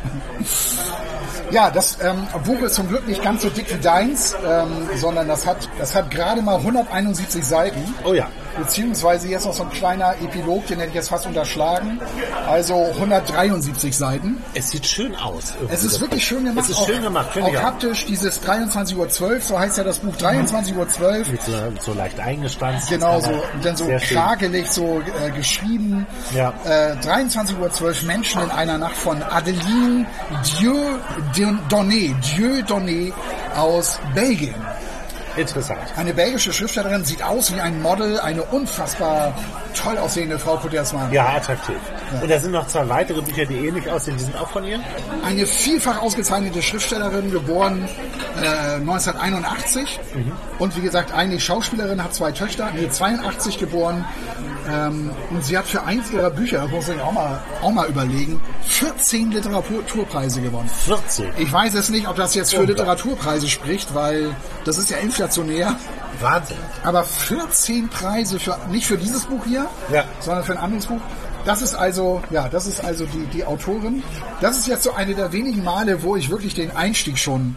Ja, das ähm, Buch ist zum Glück nicht ganz so dick wie deins, ähm, sondern das hat, das hat gerade mal hunderteinundsiebzig Seiten. Oh ja. beziehungsweise jetzt noch so ein kleiner Epilog, den hätte ich jetzt fast unterschlagen. Also hundertdreiundsiebzig Seiten. Es sieht schön aus. Es ist wirklich schön gemacht. Es ist schön gemacht, auch, auch haptisch, dieses dreiundzwanzig Uhr zwölf, so heißt ja das Buch, dreiundzwanzig Uhr zwölf. Mit so, mit so leicht eingestanzt. Genau, so, und dann so krakelig so äh, geschrieben. Ja. Äh, dreiundzwanzig Uhr zwölf Menschen in einer Nacht von Adeline Dieudonné, Dieudonné aus Belgien. Interessant. Eine belgische Schriftstellerin, sieht aus wie ein Model, eine unfassbar toll aussehende Frau, guckt ihr das mal an. Ja, attraktiv. Ja. Und da sind noch zwei weitere Bücher, die ähnlich aussehen, die sind auch von ihr? Eine vielfach ausgezeichnete Schriftstellerin, geboren äh, neunzehnhunderteinundachtzig. Mhm. Und wie gesagt, eigentlich Schauspielerin, hat zwei Töchter, nee, zweiundachtzig geboren. Ähm, und sie hat für eins ihrer Bücher, das muss ich auch mal, auch mal überlegen, vierzehn Literaturpreise gewonnen. vierzehn? Ich weiß es nicht, ob das jetzt für Literaturpreise spricht, weil das ist ja inflationär. Wahnsinn. Aber vierzehn Preise für, nicht für dieses Buch hier, ja. sondern für ein anderes Buch. Das ist also, ja, das ist also die, die Autorin. Das ist jetzt so eine der wenigen Male, wo ich wirklich den Einstieg schon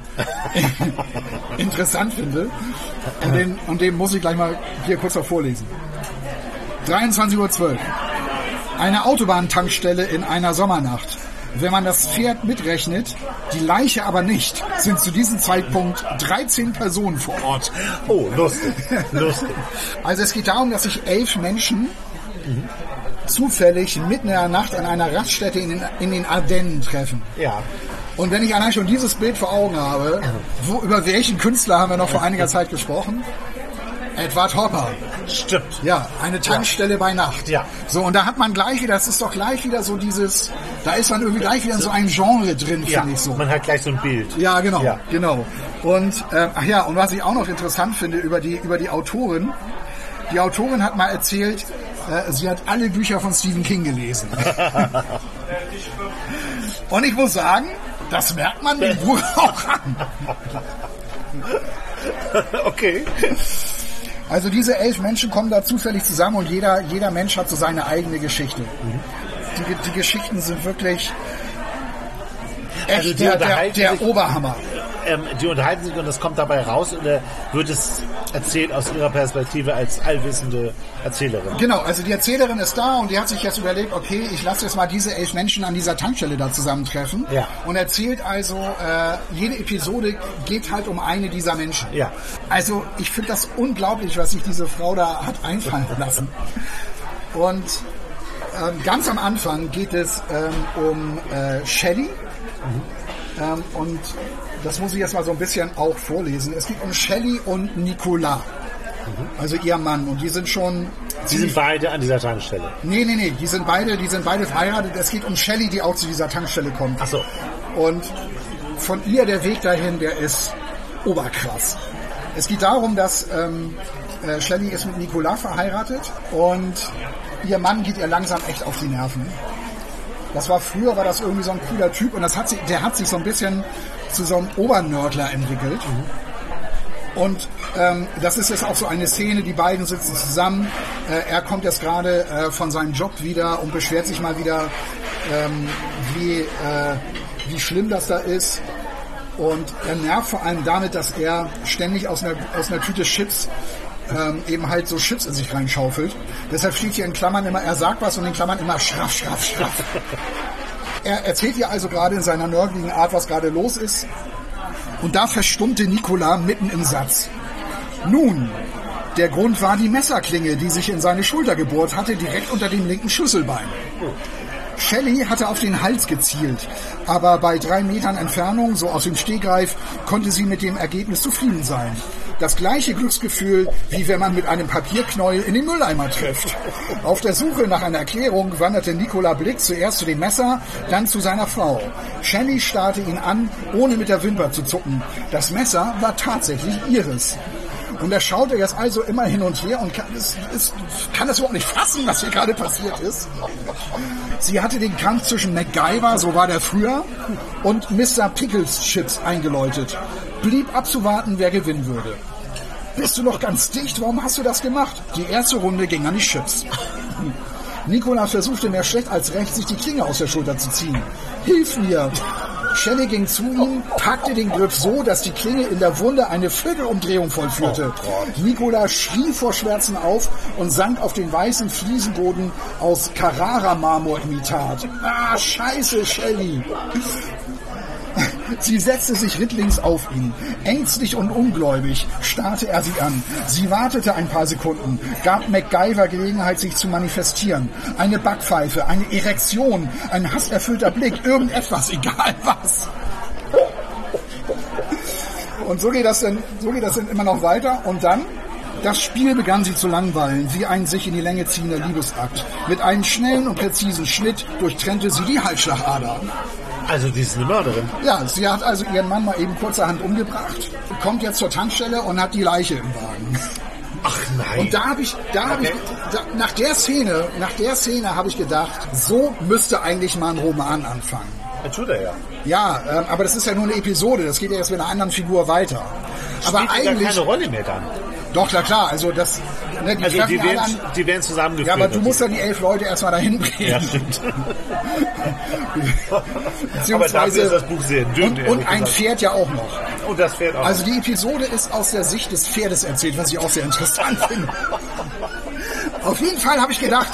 interessant finde. Und den, und den muss ich gleich mal hier kurz noch vorlesen. dreiundzwanzig Uhr zwölf. Eine Autobahntankstelle in einer Sommernacht. Wenn man das Pferd mitrechnet, die Leiche aber nicht, sind zu diesem Zeitpunkt dreizehn Personen vor Ort. Oh, lustig. lustig. Also es geht darum, dass sich elf Menschen mhm. zufällig mitten in der Nacht an einer Raststätte in den, in den Ardennen treffen. Ja. Und wenn ich allein schon dieses Bild vor Augen habe, wo, über welchen Künstler haben wir noch vor einiger Zeit gesprochen? Edward Hopper. Stimmt. Ja, eine Tankstelle ja. bei Nacht. Ja. So, und da hat man gleich wieder, das ist doch gleich wieder so dieses, da ist man irgendwie gleich wieder in so ein Genre drin, ja. finde ich so. Man hat gleich so ein Bild. Ja, genau, ja. genau. Und, äh, ach ja, und was ich auch noch interessant finde über die, über die Autorin, die Autorin hat mal erzählt, äh, sie hat alle Bücher von Stephen King gelesen. Und ich muss sagen, das merkt man dem Buch auch an. Okay. Also diese elf Menschen kommen da zufällig zusammen und jeder, jeder Mensch hat so seine eigene Geschichte. Mhm. Die, die Geschichten sind wirklich echt also der, der, der sich, Oberhammer. Ähm, die unterhalten sich und das kommt dabei raus oder wird es erzählt aus ihrer Perspektive als allwissende Erzählerin? Genau, also die Erzählerin ist da und die hat sich jetzt überlegt, okay, ich lasse jetzt mal diese elf Menschen an dieser Tankstelle da zusammentreffen ja. und erzählt also, äh, jede Episode geht halt um eine dieser Menschen. Ja. Also ich finde das unglaublich, was sich diese Frau da hat einfallen lassen. Und ähm, ganz am Anfang geht es ähm, um äh, Shelley mhm. ähm, und das muss ich jetzt mal so ein bisschen auch vorlesen. Es geht um Shelley und Nicolas, mhm. also ihr Mann. Und die sind schon... Sie sind beide an dieser Tankstelle? Nee, nee, nee. Die sind beide, die sind beide verheiratet. Es geht um Shelley, die auch zu dieser Tankstelle kommt. Ach so. Und von ihr der Weg dahin, der ist oberkrass. Es geht darum, dass ähm, äh, Shelley ist mit Nicolas verheiratet und ihr Mann geht ihr langsam echt auf die Nerven. Das war früher, war das irgendwie so ein cooler Typ und das hat sich, der hat sich so ein bisschen zu so einem Obernördler entwickelt. Mhm. Und ähm, das ist jetzt auch so eine Szene, die beiden sitzen zusammen. Äh, er kommt jetzt gerade äh, von seinem Job wieder und beschwert sich mal wieder, ähm, wie, äh, wie schlimm das da ist. Und er nervt vor allem damit, dass er ständig aus einer, aus einer Tüte Chips ähm, eben halt so Chips in sich reinschaufelt. Deshalb steht hier in Klammern immer, er sagt was und in Klammern immer schraff, schraff, schraff. Er erzählt ihr also gerade in seiner nörgeligen Art, was gerade los ist. Und da verstummte Nicolas mitten im Satz. Nun, der Grund war die Messerklinge, die sich in seine Schulter gebohrt hatte, direkt unter dem linken Schlüsselbein. Shelley hatte auf den Hals gezielt, aber bei drei Metern Entfernung, so aus dem Stegreif, konnte sie mit dem Ergebnis zufrieden sein. Das gleiche Glücksgefühl, wie wenn man mit einem Papierknäuel in den Mülleimer trifft. Auf der Suche nach einer Erklärung wanderte Nicolas Blick zuerst zu dem Messer, dann zu seiner Frau. Shelley starrte ihn an, ohne mit der Wimper zu zucken. Das Messer war tatsächlich ihres. Und er schaute jetzt also immer hin und her und kann es, es, kann es überhaupt nicht fassen, was hier gerade passiert ist. Sie hatte den Kampf zwischen MacGyver, so war der früher, und Mister Pickles Chips eingeläutet. Blieb abzuwarten, wer gewinnen würde. Bist du noch ganz dicht? Warum hast du das gemacht? Die erste Runde ging an die Chips. Nicolas versuchte mehr schlecht als recht, sich die Klinge aus der Schulter zu ziehen. Hilf mir! Shelley ging zu ihm, packte den Griff so, dass die Klinge in der Wunde eine Viertelumdrehung vollführte. Oh Nicola schrie vor Schmerzen auf und sank auf den weißen Fliesenboden aus Carrara-Marmor-Imitat. Ah, scheiße, Shelley! Sie setzte sich rittlings auf ihn. Ängstlich und ungläubig starrte er sie an. Sie wartete ein paar Sekunden, gab MacGyver Gelegenheit, sich zu manifestieren. Eine Backpfeife, eine Erektion, ein hasserfüllter Blick, irgendetwas, egal was. Und so geht das dann, so geht das dann immer noch weiter. Und dann, das Spiel begann sie zu langweilen, wie ein sich in die Länge ziehender Liebesakt. Mit einem schnellen und präzisen Schnitt durchtrennte sie die Halsschlagader. Also die ist eine Mörderin. Ja, sie hat also ihren Mann mal eben kurzerhand umgebracht, kommt jetzt zur Tankstelle und hat die Leiche im Wagen. Ach nein. Und da habe ich, da habe ich, da, nach der Szene, nach der Szene habe ich gedacht, so müsste eigentlich mal ein Roman anfangen. Das tut er ja. Ja, ähm, aber das ist ja nur eine Episode, das geht ja jetzt mit einer anderen Figur weiter. Spielt aber eigentlich keine Rolle mehr dann. Doch, klar, klar, also das, ne, die, also die werden, werden, die werden zusammengeführt. Ja, aber du musst ja die elf Leute erstmal dahin bringen. Ja, stimmt. Aber dafür ist das Buch sehr dünn. Und, und ein Pferd ja auch noch. Und das Pferd auch. Also die Episode ist aus der Sicht des Pferdes erzählt, was ich auch sehr interessant finde. Auf jeden Fall habe ich gedacht,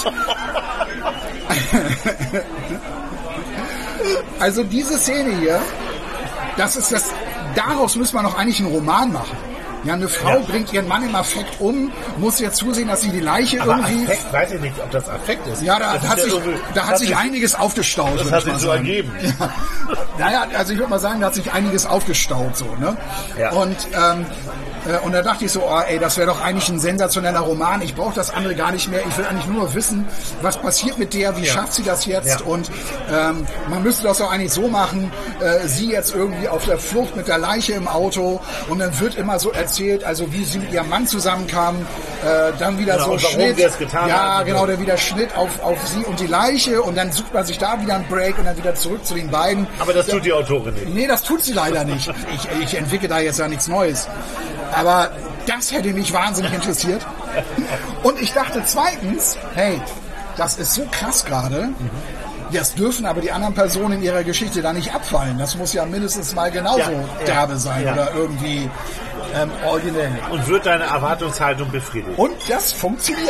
also diese Szene hier, das ist das, daraus müssen wir noch eigentlich einen Roman machen. Ja, eine Frau ja. bringt ihren Mann im Affekt um, muss jetzt zusehen, dass sie die Leiche aber irgendwie... Affekt, weiß ich nicht, ob das Affekt ist. Ja, da das hat ist sich, ja da hat sich einiges aufgestaut. Das hat sich so ergeben. Ja. Naja, also ich würde mal sagen, da hat sich einiges aufgestaut. so, ne? Ja. Und, ähm, äh, und da dachte ich so, oh, ey, das wäre doch eigentlich ein sensationeller Roman. Ich brauche das andere gar nicht mehr. Ich will eigentlich nur wissen, was passiert mit der, wie ja. schafft sie das jetzt? Ja. Und ähm, man müsste das doch eigentlich so machen, äh, sie jetzt irgendwie auf der Flucht mit der Leiche im Auto und dann wird immer so erzählt, also wie sie mit ihrem Mann zusammenkamen, äh, dann wieder genau, so und Schnitt. Es getan ja, hat. genau, der wieder Schnitt auf, auf sie und die Leiche und dann sucht man sich da wieder einen Break und dann wieder zurück zu den beiden. Aber das tut die Autorin nicht. Nee, das tut sie leider nicht. Ich, ich entwickle da jetzt ja nichts Neues. Aber das hätte mich wahnsinnig interessiert. Und ich dachte zweitens, hey, das ist so krass gerade. Das dürfen aber die anderen Personen in ihrer Geschichte da nicht abfallen. Das muss ja mindestens mal genauso ja, derbe ja, sein ja. oder irgendwie ähm, originell. Und wird deine Erwartungshaltung befriedigt. Und das funktioniert.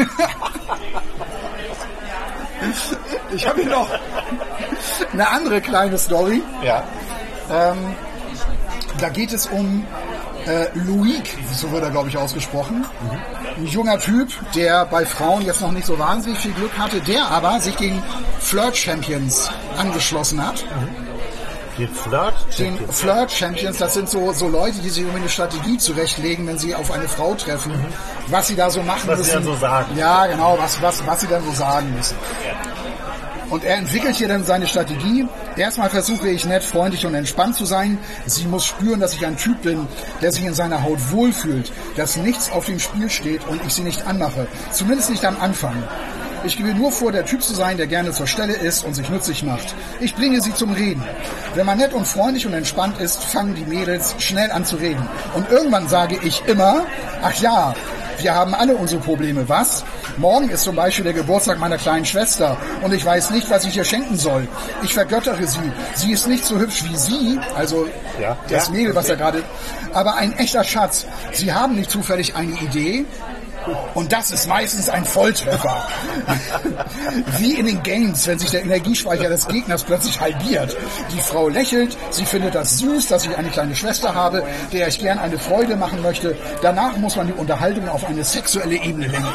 Ich habe hier noch eine andere kleine Story. Ja. Ähm, da geht es um äh, Loic, so wird er, glaube ich, ausgesprochen. Mhm. Ein junger Typ, der bei Frauen jetzt noch nicht so wahnsinnig viel Glück hatte, der aber sich den Flirt Champions angeschlossen hat. Mhm. Den Flirt Den Flirt Champions, das sind so, so Leute, die sich irgendwie eine Strategie zurechtlegen, wenn sie auf eine Frau treffen, mhm. was sie da so machen was müssen. Was sie dann so sagen. Ja, genau, was, was, was sie dann so sagen müssen. Und er entwickelt hier dann seine Strategie. Erstmal versuche ich nett, freundlich und entspannt zu sein. Sie muss spüren, dass ich ein Typ bin, der sich in seiner Haut wohlfühlt, dass nichts auf dem Spiel steht und ich sie nicht anmache. Zumindest nicht am Anfang. Ich gebe nur vor, der Typ zu sein, der gerne zur Stelle ist und sich nützlich macht. Ich bringe sie zum Reden. Wenn man nett und freundlich und entspannt ist, fangen die Mädels schnell an zu reden. Und irgendwann sage ich immer, ach ja, wir haben alle unsere Probleme, was? Morgen ist zum Beispiel der Geburtstag meiner kleinen Schwester und ich weiß nicht, was ich ihr schenken soll. Ich vergöttere sie. Sie ist nicht so hübsch wie sie, also ja, das ja, Mädel, was okay. er gerade... Aber ein echter Schatz. Sie haben nicht zufällig eine Idee? Und das ist meistens ein Volltreffer. Wie in den Games, wenn sich der Energiespeicher des Gegners plötzlich halbiert. Die Frau lächelt, sie findet das süß, dass ich eine kleine Schwester habe, der ich gern eine Freude machen möchte. Danach muss man die Unterhaltung auf eine sexuelle Ebene lenken.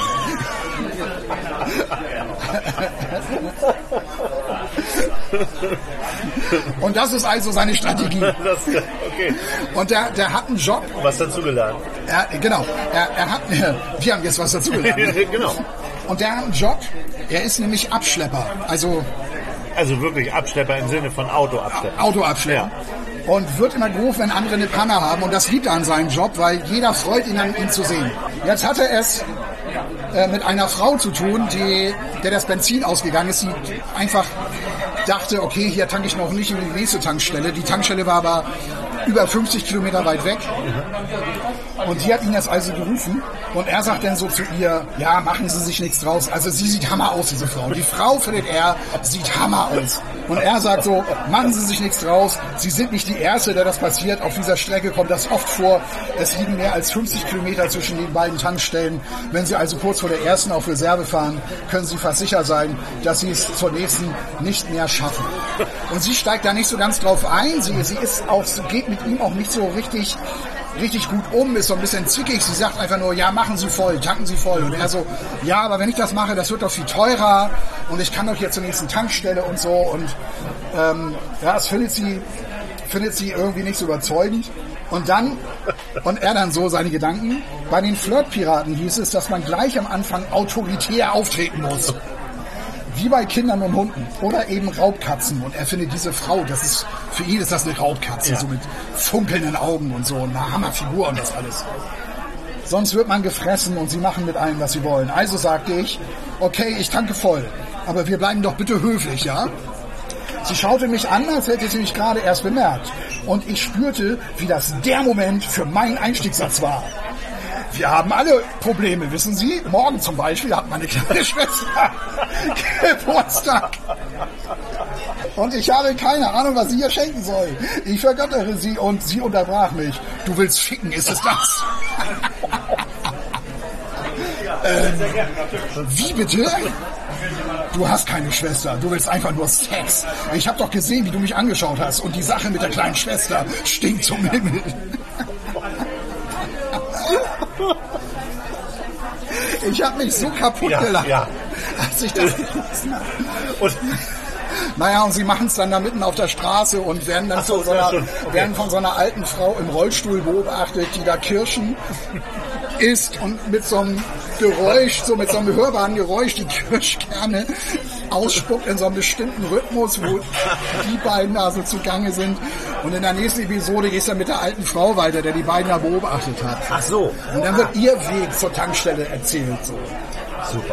Und das ist also seine Strategie. Das, okay. Und der, der hat einen Job. Was dazugelernt. Er, genau. Er, er hat, wir haben jetzt was dazugelernt. Genau. Und der hat einen Job. Er ist nämlich Abschlepper. Also, also wirklich Abschlepper im Sinne von Autoabschlepper. Autoabschlepper. Ja. Und wird immer gerufen, wenn andere eine Panne haben. Und das liebt er an seinem Job, weil jeder freut ihn an, ihn zu sehen. Jetzt hat er es äh, mit einer Frau zu tun, die, der das Benzin ausgegangen ist, die einfach dachte, okay, hier tanke ich noch nicht in die nächste Tankstelle. Die Tankstelle war aber über fünfzig Kilometer weit weg. Und die hat ihn jetzt also gerufen und er sagt dann so zu ihr, ja, machen Sie sich nichts draus. Also sie sieht Hammer aus, diese Frau. Die Frau, findet er, sieht Hammer aus. Und er sagt so, machen Sie sich nichts draus. Sie sind nicht die Erste, der das passiert. Auf dieser Strecke kommt das oft vor. Es liegen mehr als fünfzig Kilometer zwischen den beiden Tankstellen. Wenn Sie also kurz vor der ersten auf Reserve fahren, können Sie fast sicher sein, dass Sie es zur nächsten nicht mehr schaffen. Und sie steigt da nicht so ganz drauf ein. Sie, sie ist auch, geht mit ihm auch nicht so richtig richtig gut um, ist so ein bisschen zickig. Sie sagt einfach nur, ja, machen Sie voll, tanken Sie voll. Und er so, ja, aber wenn ich das mache, das wird doch viel teurer und ich kann doch hier zur nächsten Tankstelle und so. Und ähm, ja, das findet sie, findet sie irgendwie nicht so überzeugend. Und dann, und er dann so seine Gedanken, bei den Flirtpiraten hieß es, dass man gleich am Anfang autoritär auftreten muss. Wie bei Kindern und Hunden. Oder eben Raubkatzen. Und er findet diese Frau, das ist, für ihn ist das eine Raubkatze, ja. So mit funkelnden Augen und so, eine Hammerfigur und das alles. Sonst wird man gefressen und sie machen mit allem, was sie wollen. Also sagte ich, okay, ich tanke voll. Aber wir bleiben doch bitte höflich, ja? Sie schaute mich an, als hätte sie mich gerade erst bemerkt. Und ich spürte, wie das der Moment für meinen Einstiegssatz war. Wir haben alle Probleme, wissen Sie? Morgen zum Beispiel hat meine kleine Schwester Geburtstag. Und ich habe keine Ahnung, was sie ihr schenken soll. Ich vergöttere sie und sie unterbrach mich. Du willst ficken, ist es das? ähm, wie bitte? Du hast keine Schwester, du willst einfach nur Sex. Ich habe doch gesehen, wie du mich angeschaut hast und die Sache mit der kleinen Schwester stinkt zum Himmel. Ich habe mich so kaputt ja, gelacht, ja. als ich das gelesen habe. Und naja, und sie machen es dann da mitten auf der Straße und werden dann so, von, so einer, okay. werden von so einer alten Frau im Rollstuhl beobachtet, die da Kirschen isst und mit so einem Geräusch, so mit so einem hörbaren Geräusch die Kirschkerne ausspuckt in so einem bestimmten Rhythmus, wo die beiden da so zugange sind. Und in der nächsten Episode geht es dann mit der alten Frau weiter, der die beiden da beobachtet hat. Ach so. Und dann wird ihr Weg zur Tankstelle erzählt. So. Super.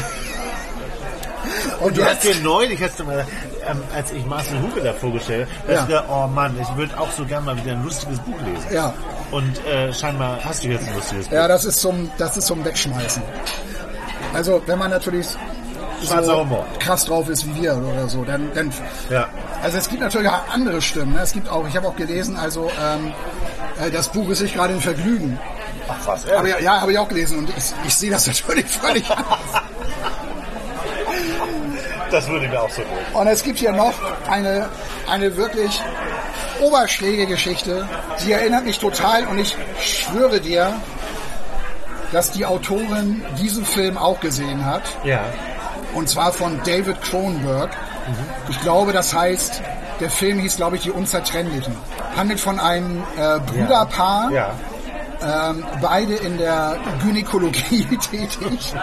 Und du hast dir neulich, hast du mal, ähm, als ich Marcel Hugeler vorgestellt habe, hast du gedacht, oh Mann, ich würde auch so gerne mal wieder ein lustiges Buch lesen. Ja. Und äh, scheinbar hast du jetzt ein lustiges Buch. Ja, das ist zum, das ist zum Wegschmeißen. Also, wenn man natürlich so krass drauf ist wie wir oder so, dann, dann ja. Also es gibt natürlich auch andere Stimmen. Ne? Es gibt auch, ich habe auch gelesen, also ähm, äh, das Buch ist sich gerade ein Vergnügen. Ach was, ehrlich? Aber ja, ja habe ich auch gelesen und ich, ich sehe das natürlich völlig anders. Das würde mir auch so gut. Und es gibt hier noch eine, eine wirklich oberschläge Geschichte, die erinnert mich total und ich schwöre dir, dass die Autorin diesen Film auch gesehen hat. Ja. Und zwar von David Cronenberg. Mhm. Ich glaube, das heißt, der Film hieß, glaube ich, Die Unzertrennlichen. Handelt von einem äh, Brüderpaar, ja. Ja. Ähm, beide in der Gynäkologie tätig.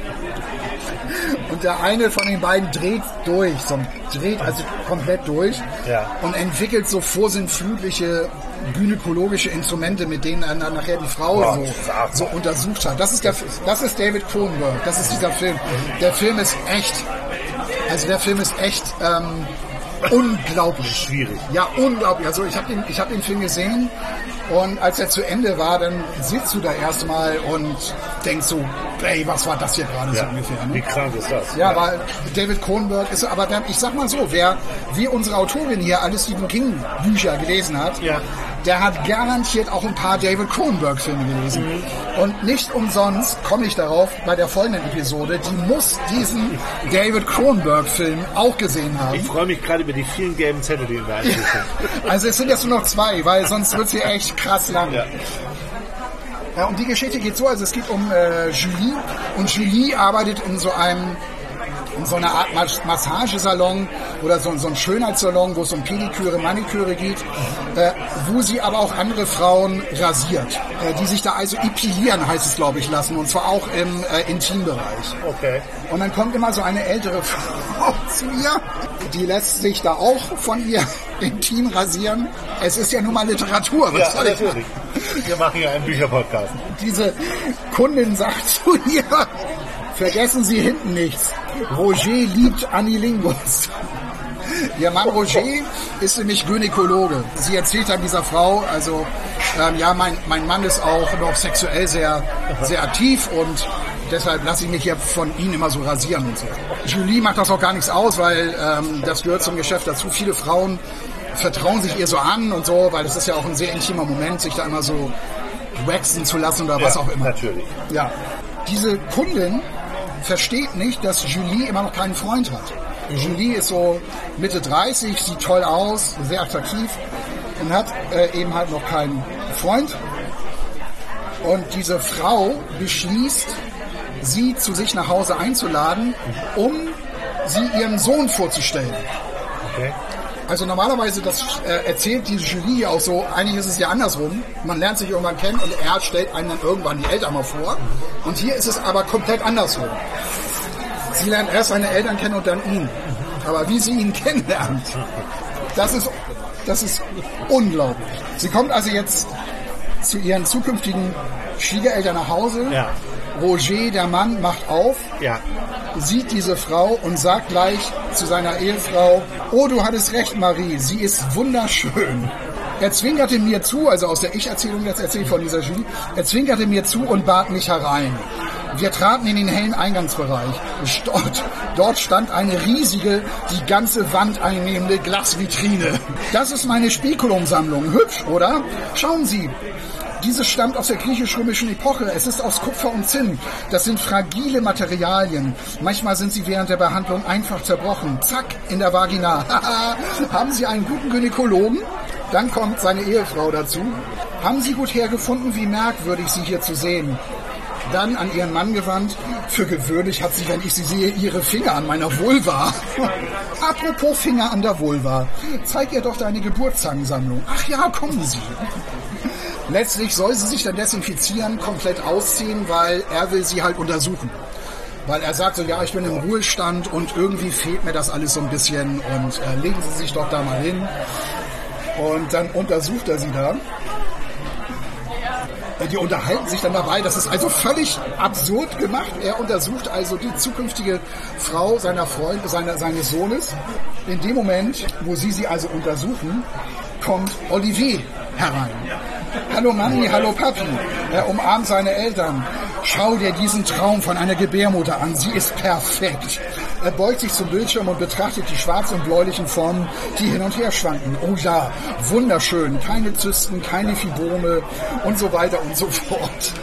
Und der eine von den beiden dreht durch, so dreht also komplett durch ja. und entwickelt so vorsinnflutliche gynäkologische Instrumente, mit denen er dann nachher die Frau wow, so, so untersucht hat. Das ist, der, das ist David Cronenberg, das ist dieser Film. Der Film ist echt, also der Film ist echt ähm, unglaublich. Schwierig. Ja, unglaublich. Also ich habe den, ich hab den Film gesehen und als er zu Ende war, dann sitzt du da erstmal und denkst so, ey, was war das hier gerade ja. so ungefähr? Ne? Wie krank ist das? Ja, ja. Weil David Cronenberg ist, aber der, ich sag mal so, wer wie unsere Autorin hier alle Stephen King Bücher gelesen hat, ja. der hat garantiert auch ein paar David Cronenberg Filme gelesen. Mhm. Und nicht umsonst komme ich darauf bei der folgenden Episode, die muss diesen David Cronenberg Film auch gesehen haben. Ich freue mich gerade über die vielen gelben Zettel, die wir eingefügt haben. Also es sind jetzt nur noch zwei, weil sonst wird es hier echt krass lang. Ja. Ja, und die Geschichte geht so, also es geht um äh, Julie und Julie arbeitet in so einem in so einer Art Mas- Massagesalon oder so, so ein Schönheitssalon, wo es um Pediküre, Maniküre geht, äh, wo sie aber auch andere Frauen rasiert, äh, die sich da also epilieren, heißt es glaube ich, lassen und zwar auch im äh, Intimbereich. Okay. Und dann kommt immer so eine ältere Frau zu ihr, die lässt sich da auch von ihr intim rasieren. Es ist ja nun mal Literatur. Was ja, soll ich natürlich. Wir machen ja einen Bücherpodcast. Diese Kundin sagt zu ihr, vergessen Sie hinten nichts. Roger liebt Anilingus. Ihr Mann Roger ist nämlich Gynäkologe. Sie erzählt dann dieser Frau, also ähm, ja, mein, mein Mann ist auch noch sexuell sehr, sehr aktiv und deshalb lasse ich mich ja von Ihnen immer so rasieren und so. Julie macht das auch gar nichts aus, weil ähm, das gehört zum Geschäft dazu. Viele Frauen vertrauen sich ihr so an und so, weil das ist ja auch ein sehr intimer Moment, sich da immer so waxen zu lassen oder was ja, auch immer. Natürlich. Ja. Diese Kundin versteht nicht, dass Julie immer noch keinen Freund hat. Mhm. Julie ist so Mitte dreißig, sieht toll aus, sehr attraktiv und hat äh, eben halt noch keinen Freund. Und diese Frau beschließt, sie zu sich nach Hause einzuladen, um sie ihrem Sohn vorzustellen. Okay. Also normalerweise, das äh, erzählt die Jury auch so, eigentlich ist es ja andersrum. Man lernt sich irgendwann kennen und er stellt einem dann irgendwann die Eltern mal vor. Und hier ist es aber komplett andersrum. Sie lernt erst seine Eltern kennen und dann ihn. Aber wie sie ihn kennenlernt, das ist, das ist unglaublich. Sie kommt also jetzt zu ihren zukünftigen Schwiegereltern nach Hause. Ja. Roger, der Mann, macht auf, ja. sieht diese Frau und sagt gleich zu seiner Ehefrau, oh, du hattest recht, Marie, sie ist wunderschön. Er zwinkerte mir zu, also aus der Ich-Erzählung jetzt erzählt von dieser Julie, er zwinkerte mir zu und bat mich herein. Wir traten in den hellen Eingangsbereich. Dort, dort stand eine riesige, die ganze Wand einnehmende Glasvitrine. Das ist meine Spekulumsammlung. Hübsch, oder? Schauen Sie. Dieses stammt aus der griechisch-römischen Epoche. Es ist aus Kupfer und Zinn. Das sind fragile Materialien. Manchmal sind sie während der Behandlung einfach zerbrochen. Zack, in der Vagina. Haben Sie einen guten Gynäkologen? Dann kommt seine Ehefrau dazu. Haben Sie gut hergefunden, wie merkwürdig Sie hier zu sehen? Dann an ihren Mann gewandt. Für gewöhnlich hat sie, wenn ich sie sehe, ihre Finger an meiner Vulva. Apropos Finger an der Vulva. Zeig ihr doch deine Geburtszangensammlung. Ach ja, kommen Sie. Letztlich soll sie sich dann desinfizieren, komplett ausziehen, weil er will sie halt untersuchen. Weil er sagt so, ja, ich bin im Ruhestand und irgendwie fehlt mir das alles so ein bisschen und äh, legen Sie sich doch da mal hin. Und dann untersucht er sie da. Die unterhalten sich dann dabei, das ist also völlig absurd gemacht. Er untersucht also die zukünftige Frau seiner Freunde, seiner, seines Sohnes. In dem Moment, wo sie sie also untersuchen, kommt Olivier herein. Hallo Mami, hallo Papi. Er umarmt seine Eltern. Schau dir diesen Traum von einer Gebärmutter an. Sie ist perfekt. Er beugt sich zum Bildschirm und betrachtet die schwarz- und bläulichen Formen, die hin und her schwanken. Oh ja, wunderschön. Keine Zysten, keine Fibrome und so weiter und so fort.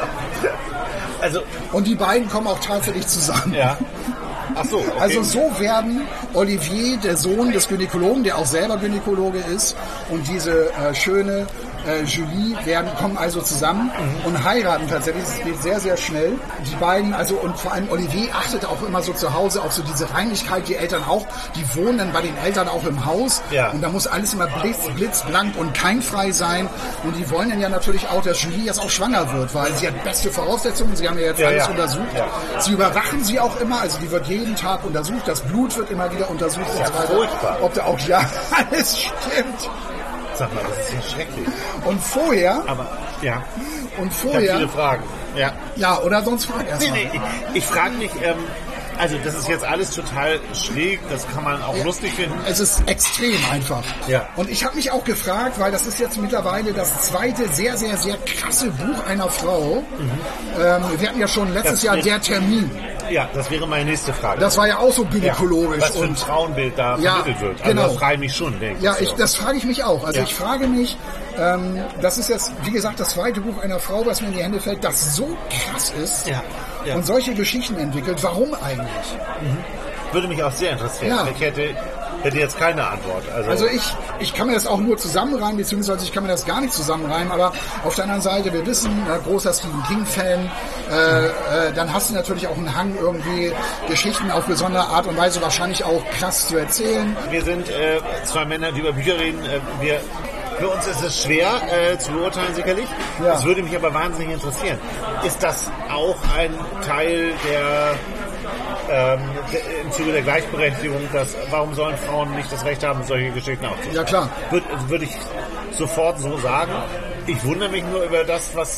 Also, und die beiden kommen auch tatsächlich zusammen. Ja. Ach so, okay. Also so werden Olivier, der Sohn des Gynäkologen, der auch selber Gynäkologe ist, und diese äh, schöne äh, Julie werden, kommen also zusammen mhm. und heiraten tatsächlich. Es geht sehr, sehr schnell. Die beiden, also und vor allem Olivier achtet auch immer so zu Hause auf so diese Reinlichkeit. Die Eltern auch, die wohnen dann bei den Eltern auch im Haus. Ja. Und da muss alles immer blitz, blitzblank und keimfrei sein. Und die wollen dann ja natürlich auch, dass Julie jetzt auch schwanger wird, weil sie hat beste Voraussetzungen. Sie haben ja jetzt ja, alles ja. untersucht. Ja. Sie überwachen sie auch immer, also die wird jeden Tag untersucht. Das Blut wird immer wieder untersucht und so weiter. Furchtbar. Ob da auch ja alles stimmt. Sag mal, das ist ja schrecklich. Und vorher... Aber, ja. Und vorher... Ich habe viele Fragen. Ja. Ja, oder sonst frag erst nee, mal. Nee, ich, ich frage mich, ähm, also das ist jetzt alles total schräg, das kann man auch ja, lustig finden. Es ist extrem einfach. Ja. Und ich habe mich auch gefragt, weil das ist jetzt mittlerweile das zweite sehr, sehr, sehr krasse Buch einer Frau. Mhm. Ähm, wir hatten ja schon letztes das Jahr Der Termin. Ja, das wäre meine nächste Frage. Das war ja auch so gynäkologisch. Ja, was für ein und Frauenbild da ja, vermittelt wird. Also genau. Das frage ich mich schon. Denke ja, ich, ich, das frage ich mich auch. Also ja. ich frage mich, ähm, das ist jetzt, wie gesagt, das zweite Buch einer Frau, was mir in die Hände fällt, das so krass ist ja. Ja. und solche Geschichten entwickelt. Warum eigentlich? Mhm. Würde mich auch sehr interessieren. Ja. Ich hätte, hätte jetzt keine Antwort. Also, also ich, ich kann mir das auch nur zusammenreimen, beziehungsweise ich kann mir das gar nicht zusammenreimen, aber auf der anderen Seite, wir wissen, äh, großer Stephen King-Fan, äh, äh, dann hast du natürlich auch einen Hang, irgendwie Geschichten auf besondere Art und Weise wahrscheinlich auch krass zu erzählen. Wir sind äh, zwei Männer, die über Bücher reden. Äh, wir Für uns ist es schwer äh, zu beurteilen, sicherlich. Ja. Das würde mich aber wahnsinnig interessieren. Ist das auch ein Teil der, ähm, der im Zuge der Gleichberechtigung, dass, warum sollen Frauen nicht das Recht haben, solche Geschichten aufzuschreiben? Ja, klar. Würde, würde ich sofort so sagen. Ich wundere mich nur über das, was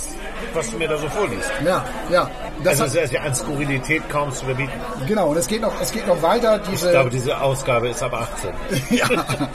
was du mir da so vorliest. Ja, ja. Das also es ist ja an Skurrilität kaum zu überbieten. Genau, und es geht noch, es geht noch weiter. Diese, ich glaube, diese Ausgabe ist ab achtzehn. Ja.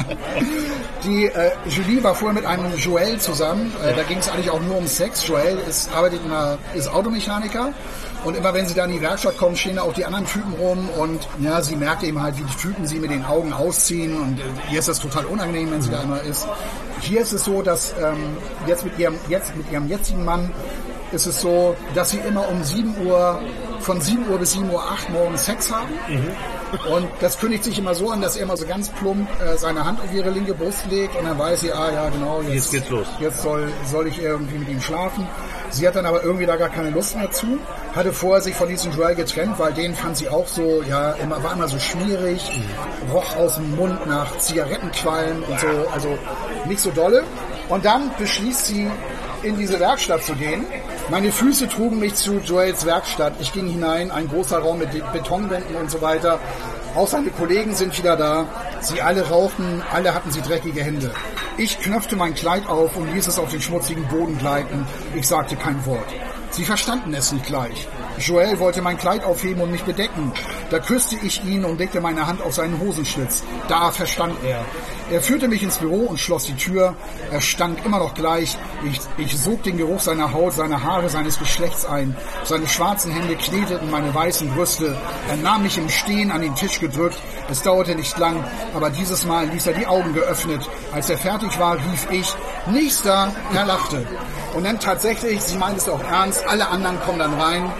Die äh, Julie war vorher mit einem Joel zusammen. Äh, ja. Da ging es eigentlich auch nur um Sex. Joel ist, arbeitet in einer, ist Automechaniker. Und immer wenn sie da in die Werkstatt kommen, stehen da auch die anderen Typen rum. Und ja, sie merkt eben halt, wie die Typen sie mit den Augen ausziehen. Und äh, ihr ist das total unangenehm, wenn sie da immer ist. Hier ist es so, dass ähm, jetzt, mit ihrem, jetzt mit ihrem jetzigen Mann ist es so, dass sie immer um sieben Uhr, von sieben Uhr bis sieben Uhr acht morgens Sex haben. Mhm. Und das kündigt sich immer so an, dass er immer so ganz plump äh, seine Hand auf ihre linke Brust legt und dann weiß sie, ah ja genau, jetzt, jetzt geht's los. Jetzt soll, soll ich irgendwie mit ihm schlafen. Sie hat dann aber irgendwie da gar keine Lust mehr zu. Hatte vorher sich von diesem Joel getrennt, weil den fand sie auch so, ja, immer, war immer so schmierig, mhm. roch aus dem Mund nach Zigarettenqualm und so, also nicht so dolle. Und dann beschließt sie, in diese Werkstatt zu gehen. Meine Füße trugen mich zu Joels Werkstatt. Ich ging hinein, ein großer Raum mit Betonwänden und so weiter. Auch seine Kollegen sind wieder da. Sie alle rauchten, alle hatten sie dreckige Hände. Ich knöpfte mein Kleid auf und ließ es auf den schmutzigen Boden gleiten. Ich sagte kein Wort. Sie verstanden es nicht gleich. Joel wollte mein Kleid aufheben und mich bedecken. Da küsste ich ihn und legte meine Hand auf seinen Hosenschlitz. Da verstand er. Er führte mich ins Büro und schloss die Tür. Er stank immer noch gleich. Ich, ich sog den Geruch seiner Haut, seiner Haare, seines Geschlechts ein. Seine schwarzen Hände kneteten meine weißen Brüste. Er nahm mich im Stehen an den Tisch gedrückt. Es dauerte nicht lang, aber dieses Mal ließ er die Augen geöffnet. Als er fertig war, rief ich, Nächster! Er lachte. Und dann tatsächlich, sie meint es auch ernst, alle anderen kommen dann rein,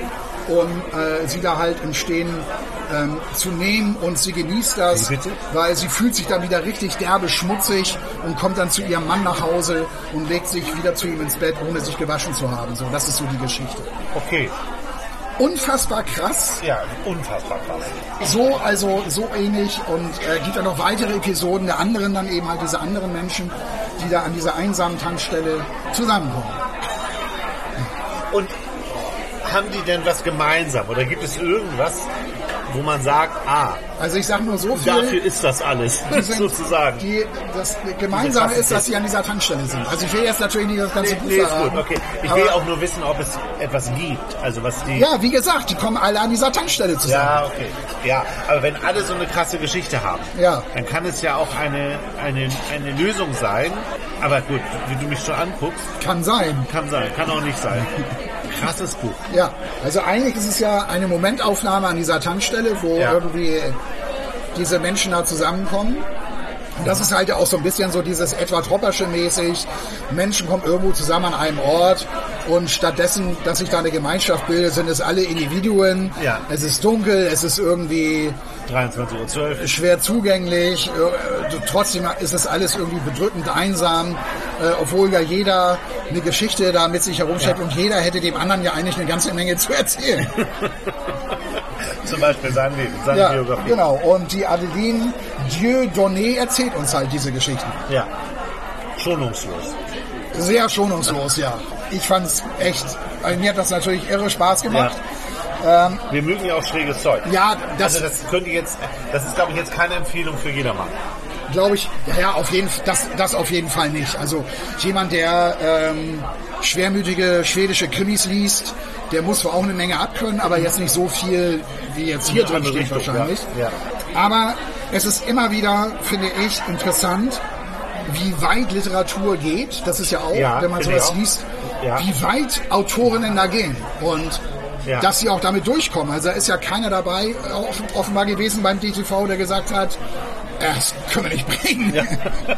um äh, sie da halt im Stehen ähm, zu nehmen und sie genießt das, weil sie fühlt sich dann wieder richtig derbe schmutzig und kommt dann zu ihrem Mann nach Hause und legt sich wieder zu ihm ins Bett, ohne sich gewaschen zu haben. So, das ist so die Geschichte. Okay. Unfassbar krass. Ja, unfassbar krass. So, also so ähnlich und äh, gibt dann noch weitere Episoden der anderen, dann eben halt diese anderen Menschen, die da an dieser einsamen Tankstelle zusammenkommen. Und haben die denn was gemeinsam oder gibt es irgendwas, wo man sagt, ah, also ich sage nur so viel, dafür ist das alles, sind, sozusagen. Die, das Gemeinsame ist, dass sie an dieser Tankstelle sind. Also ich will jetzt natürlich nicht das ganze nee, Buch nee, verraten. ist gut, okay. Ich will auch nur wissen, ob es etwas gibt. Also was die. Ja, wie gesagt, die kommen alle an dieser Tankstelle zusammen. Ja, okay. Ja, aber wenn alle so eine krasse Geschichte haben, ja. dann kann es ja auch eine, eine, eine Lösung sein. Aber gut, wie du mich schon anguckst. Kann sein. Kann sein, kann auch nicht sein. Krasses Buch. Ja, also eigentlich ist es ja eine Momentaufnahme an dieser Tankstelle, wo ja. irgendwie diese Menschen da zusammenkommen. Und das ist halt ja auch so ein bisschen so dieses Edward Hoppersche mäßig. Menschen kommen irgendwo zusammen an einem Ort und stattdessen, dass sich da eine Gemeinschaft bildet, sind es alle Individuen. Ja. Es ist dunkel, es ist irgendwie dreiundzwanzig Uhr zwölf schwer zugänglich. Trotzdem ist es alles irgendwie bedrückend einsam, obwohl ja jeder eine Geschichte da mit sich herumschleppt ja. und jeder hätte dem anderen ja eigentlich eine ganze Menge zu erzählen. Zum Beispiel sein Leben, seine ja, Biografie. Genau, und die Adeline Dieudonné erzählt uns halt diese Geschichten. Ja, schonungslos. Sehr schonungslos, ja. Ich fand's echt, also mir hat das natürlich irre Spaß gemacht. Ja. Ähm, Wir mögen ja auch schräges Zeug. Ja, das, also das könnte jetzt, das ist glaube ich jetzt keine Empfehlung für jedermann. Glaube ich, ja, ja, auf jeden das, das auf jeden Fall nicht. Also jemand, der ähm, schwermütige schwedische Krimis liest, der muss zwar auch eine Menge abkönnen, aber jetzt nicht so viel, wie jetzt hier drin steht wahrscheinlich. Ja. Ja. Aber es ist immer wieder, finde ich, interessant, wie weit Literatur geht. Das ist ja auch, ja, wenn man sowas liest, ja. wie weit Autorinnen da gehen. Und ja. dass sie auch damit durchkommen. Also da ist ja keiner dabei, offenbar gewesen beim D T V, der gesagt hat, das können wir nicht bringen. Ja.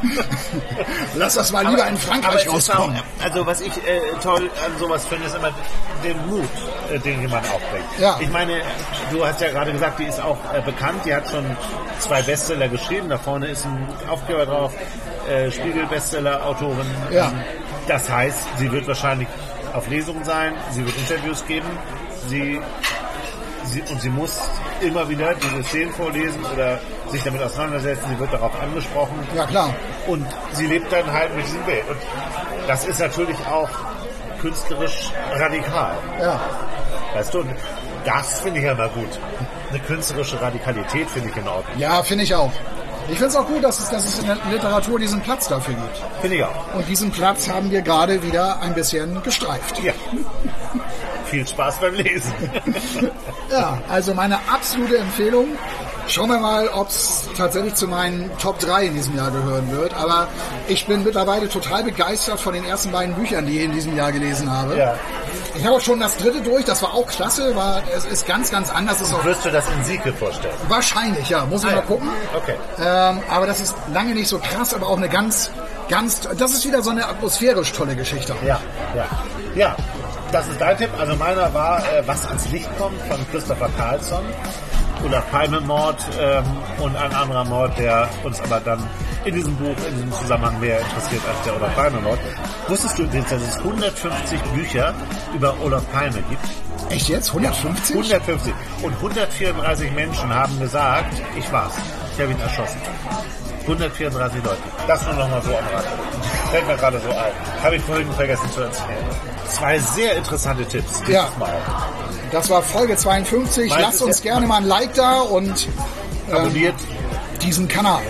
Lass das mal lieber aber, in Frankreich rauskommen. Auch, also was ich äh, toll an sowas finde, ist immer den Mut, äh, den jemand aufbringt. Ja. Ich meine, du hast ja gerade gesagt, die ist auch äh, bekannt, die hat schon zwei Bestseller geschrieben, da vorne ist ein Aufkleber drauf, äh, Spiegel-Bestseller-Autorin. Ja. Ähm, das heißt, sie wird wahrscheinlich auf Lesungen sein, sie wird Interviews geben, sie... Sie, und sie muss immer wieder diese Szenen vorlesen oder sich damit auseinandersetzen. Sie wird darauf angesprochen. Ja, klar. Und sie lebt dann halt mit diesem Bild. Und das ist natürlich auch künstlerisch radikal. Ja. Weißt du, das finde ich ja mal gut. Eine künstlerische Radikalität finde ich in Ordnung. Ja, finde ich auch. Ich finde es auch gut, dass es, dass es in der Literatur diesen Platz dafür gibt. Finde ich auch. Und diesen Platz haben wir gerade wieder ein bisschen gestreift. Ja. Viel Spaß beim Lesen. Ja, also meine absolute Empfehlung. Schauen wir mal, ob es tatsächlich zu meinen Top drei in diesem Jahr gehören wird. Aber ich bin mittlerweile total begeistert von den ersten beiden Büchern, die ich in diesem Jahr gelesen habe. Ja. Ich habe auch schon das dritte durch, das war auch klasse, war, es ist ganz, ganz anders. Ist auch Wirst du das in Sieke vorstellen? wahrscheinlich, ja, muss ich Ah, mal ja. gucken. Okay. Ähm, aber das ist lange nicht so krass, aber auch eine ganz, ganz, das ist wieder so eine atmosphärisch tolle Geschichte. Ja, ja. Ja, das ist dein Tipp. Also meiner war, äh, was ans Licht kommt, von Christopher Carlson. Oder Palme-Mord ähm, und ein anderer Mord, der uns aber dann in diesem Buch, in diesem Zusammenhang mehr interessiert als der Olaf Palme-Mord. Wusstest du, dass es hundertfünfzig Bücher über Olaf Palme gibt? Echt jetzt? hundertfünfzig? hundertfünfzig. Und hundertvierunddreißig Menschen haben gesagt, ich war's. Ich habe ihn erschossen. hundertvierunddreißig Leute. Das nur noch mal so am Rad. Fällt mir gerade so ein. Habe ich vorhin vergessen zu erzählen. Zwei sehr interessante Tipps. Ja. Mal. Das war Folge zweiundfünfzig. Meinst Lasst du uns jetzt- gerne mal ein Like da und ähm, Abonniert. diesen Kanal.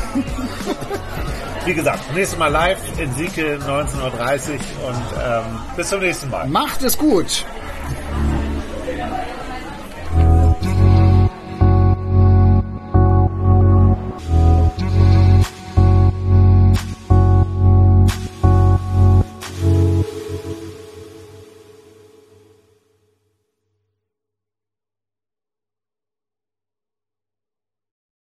Wie gesagt, nächstes Mal live in Sieke neunzehn Uhr dreißig und ähm, bis zum nächsten Mal. Macht es gut.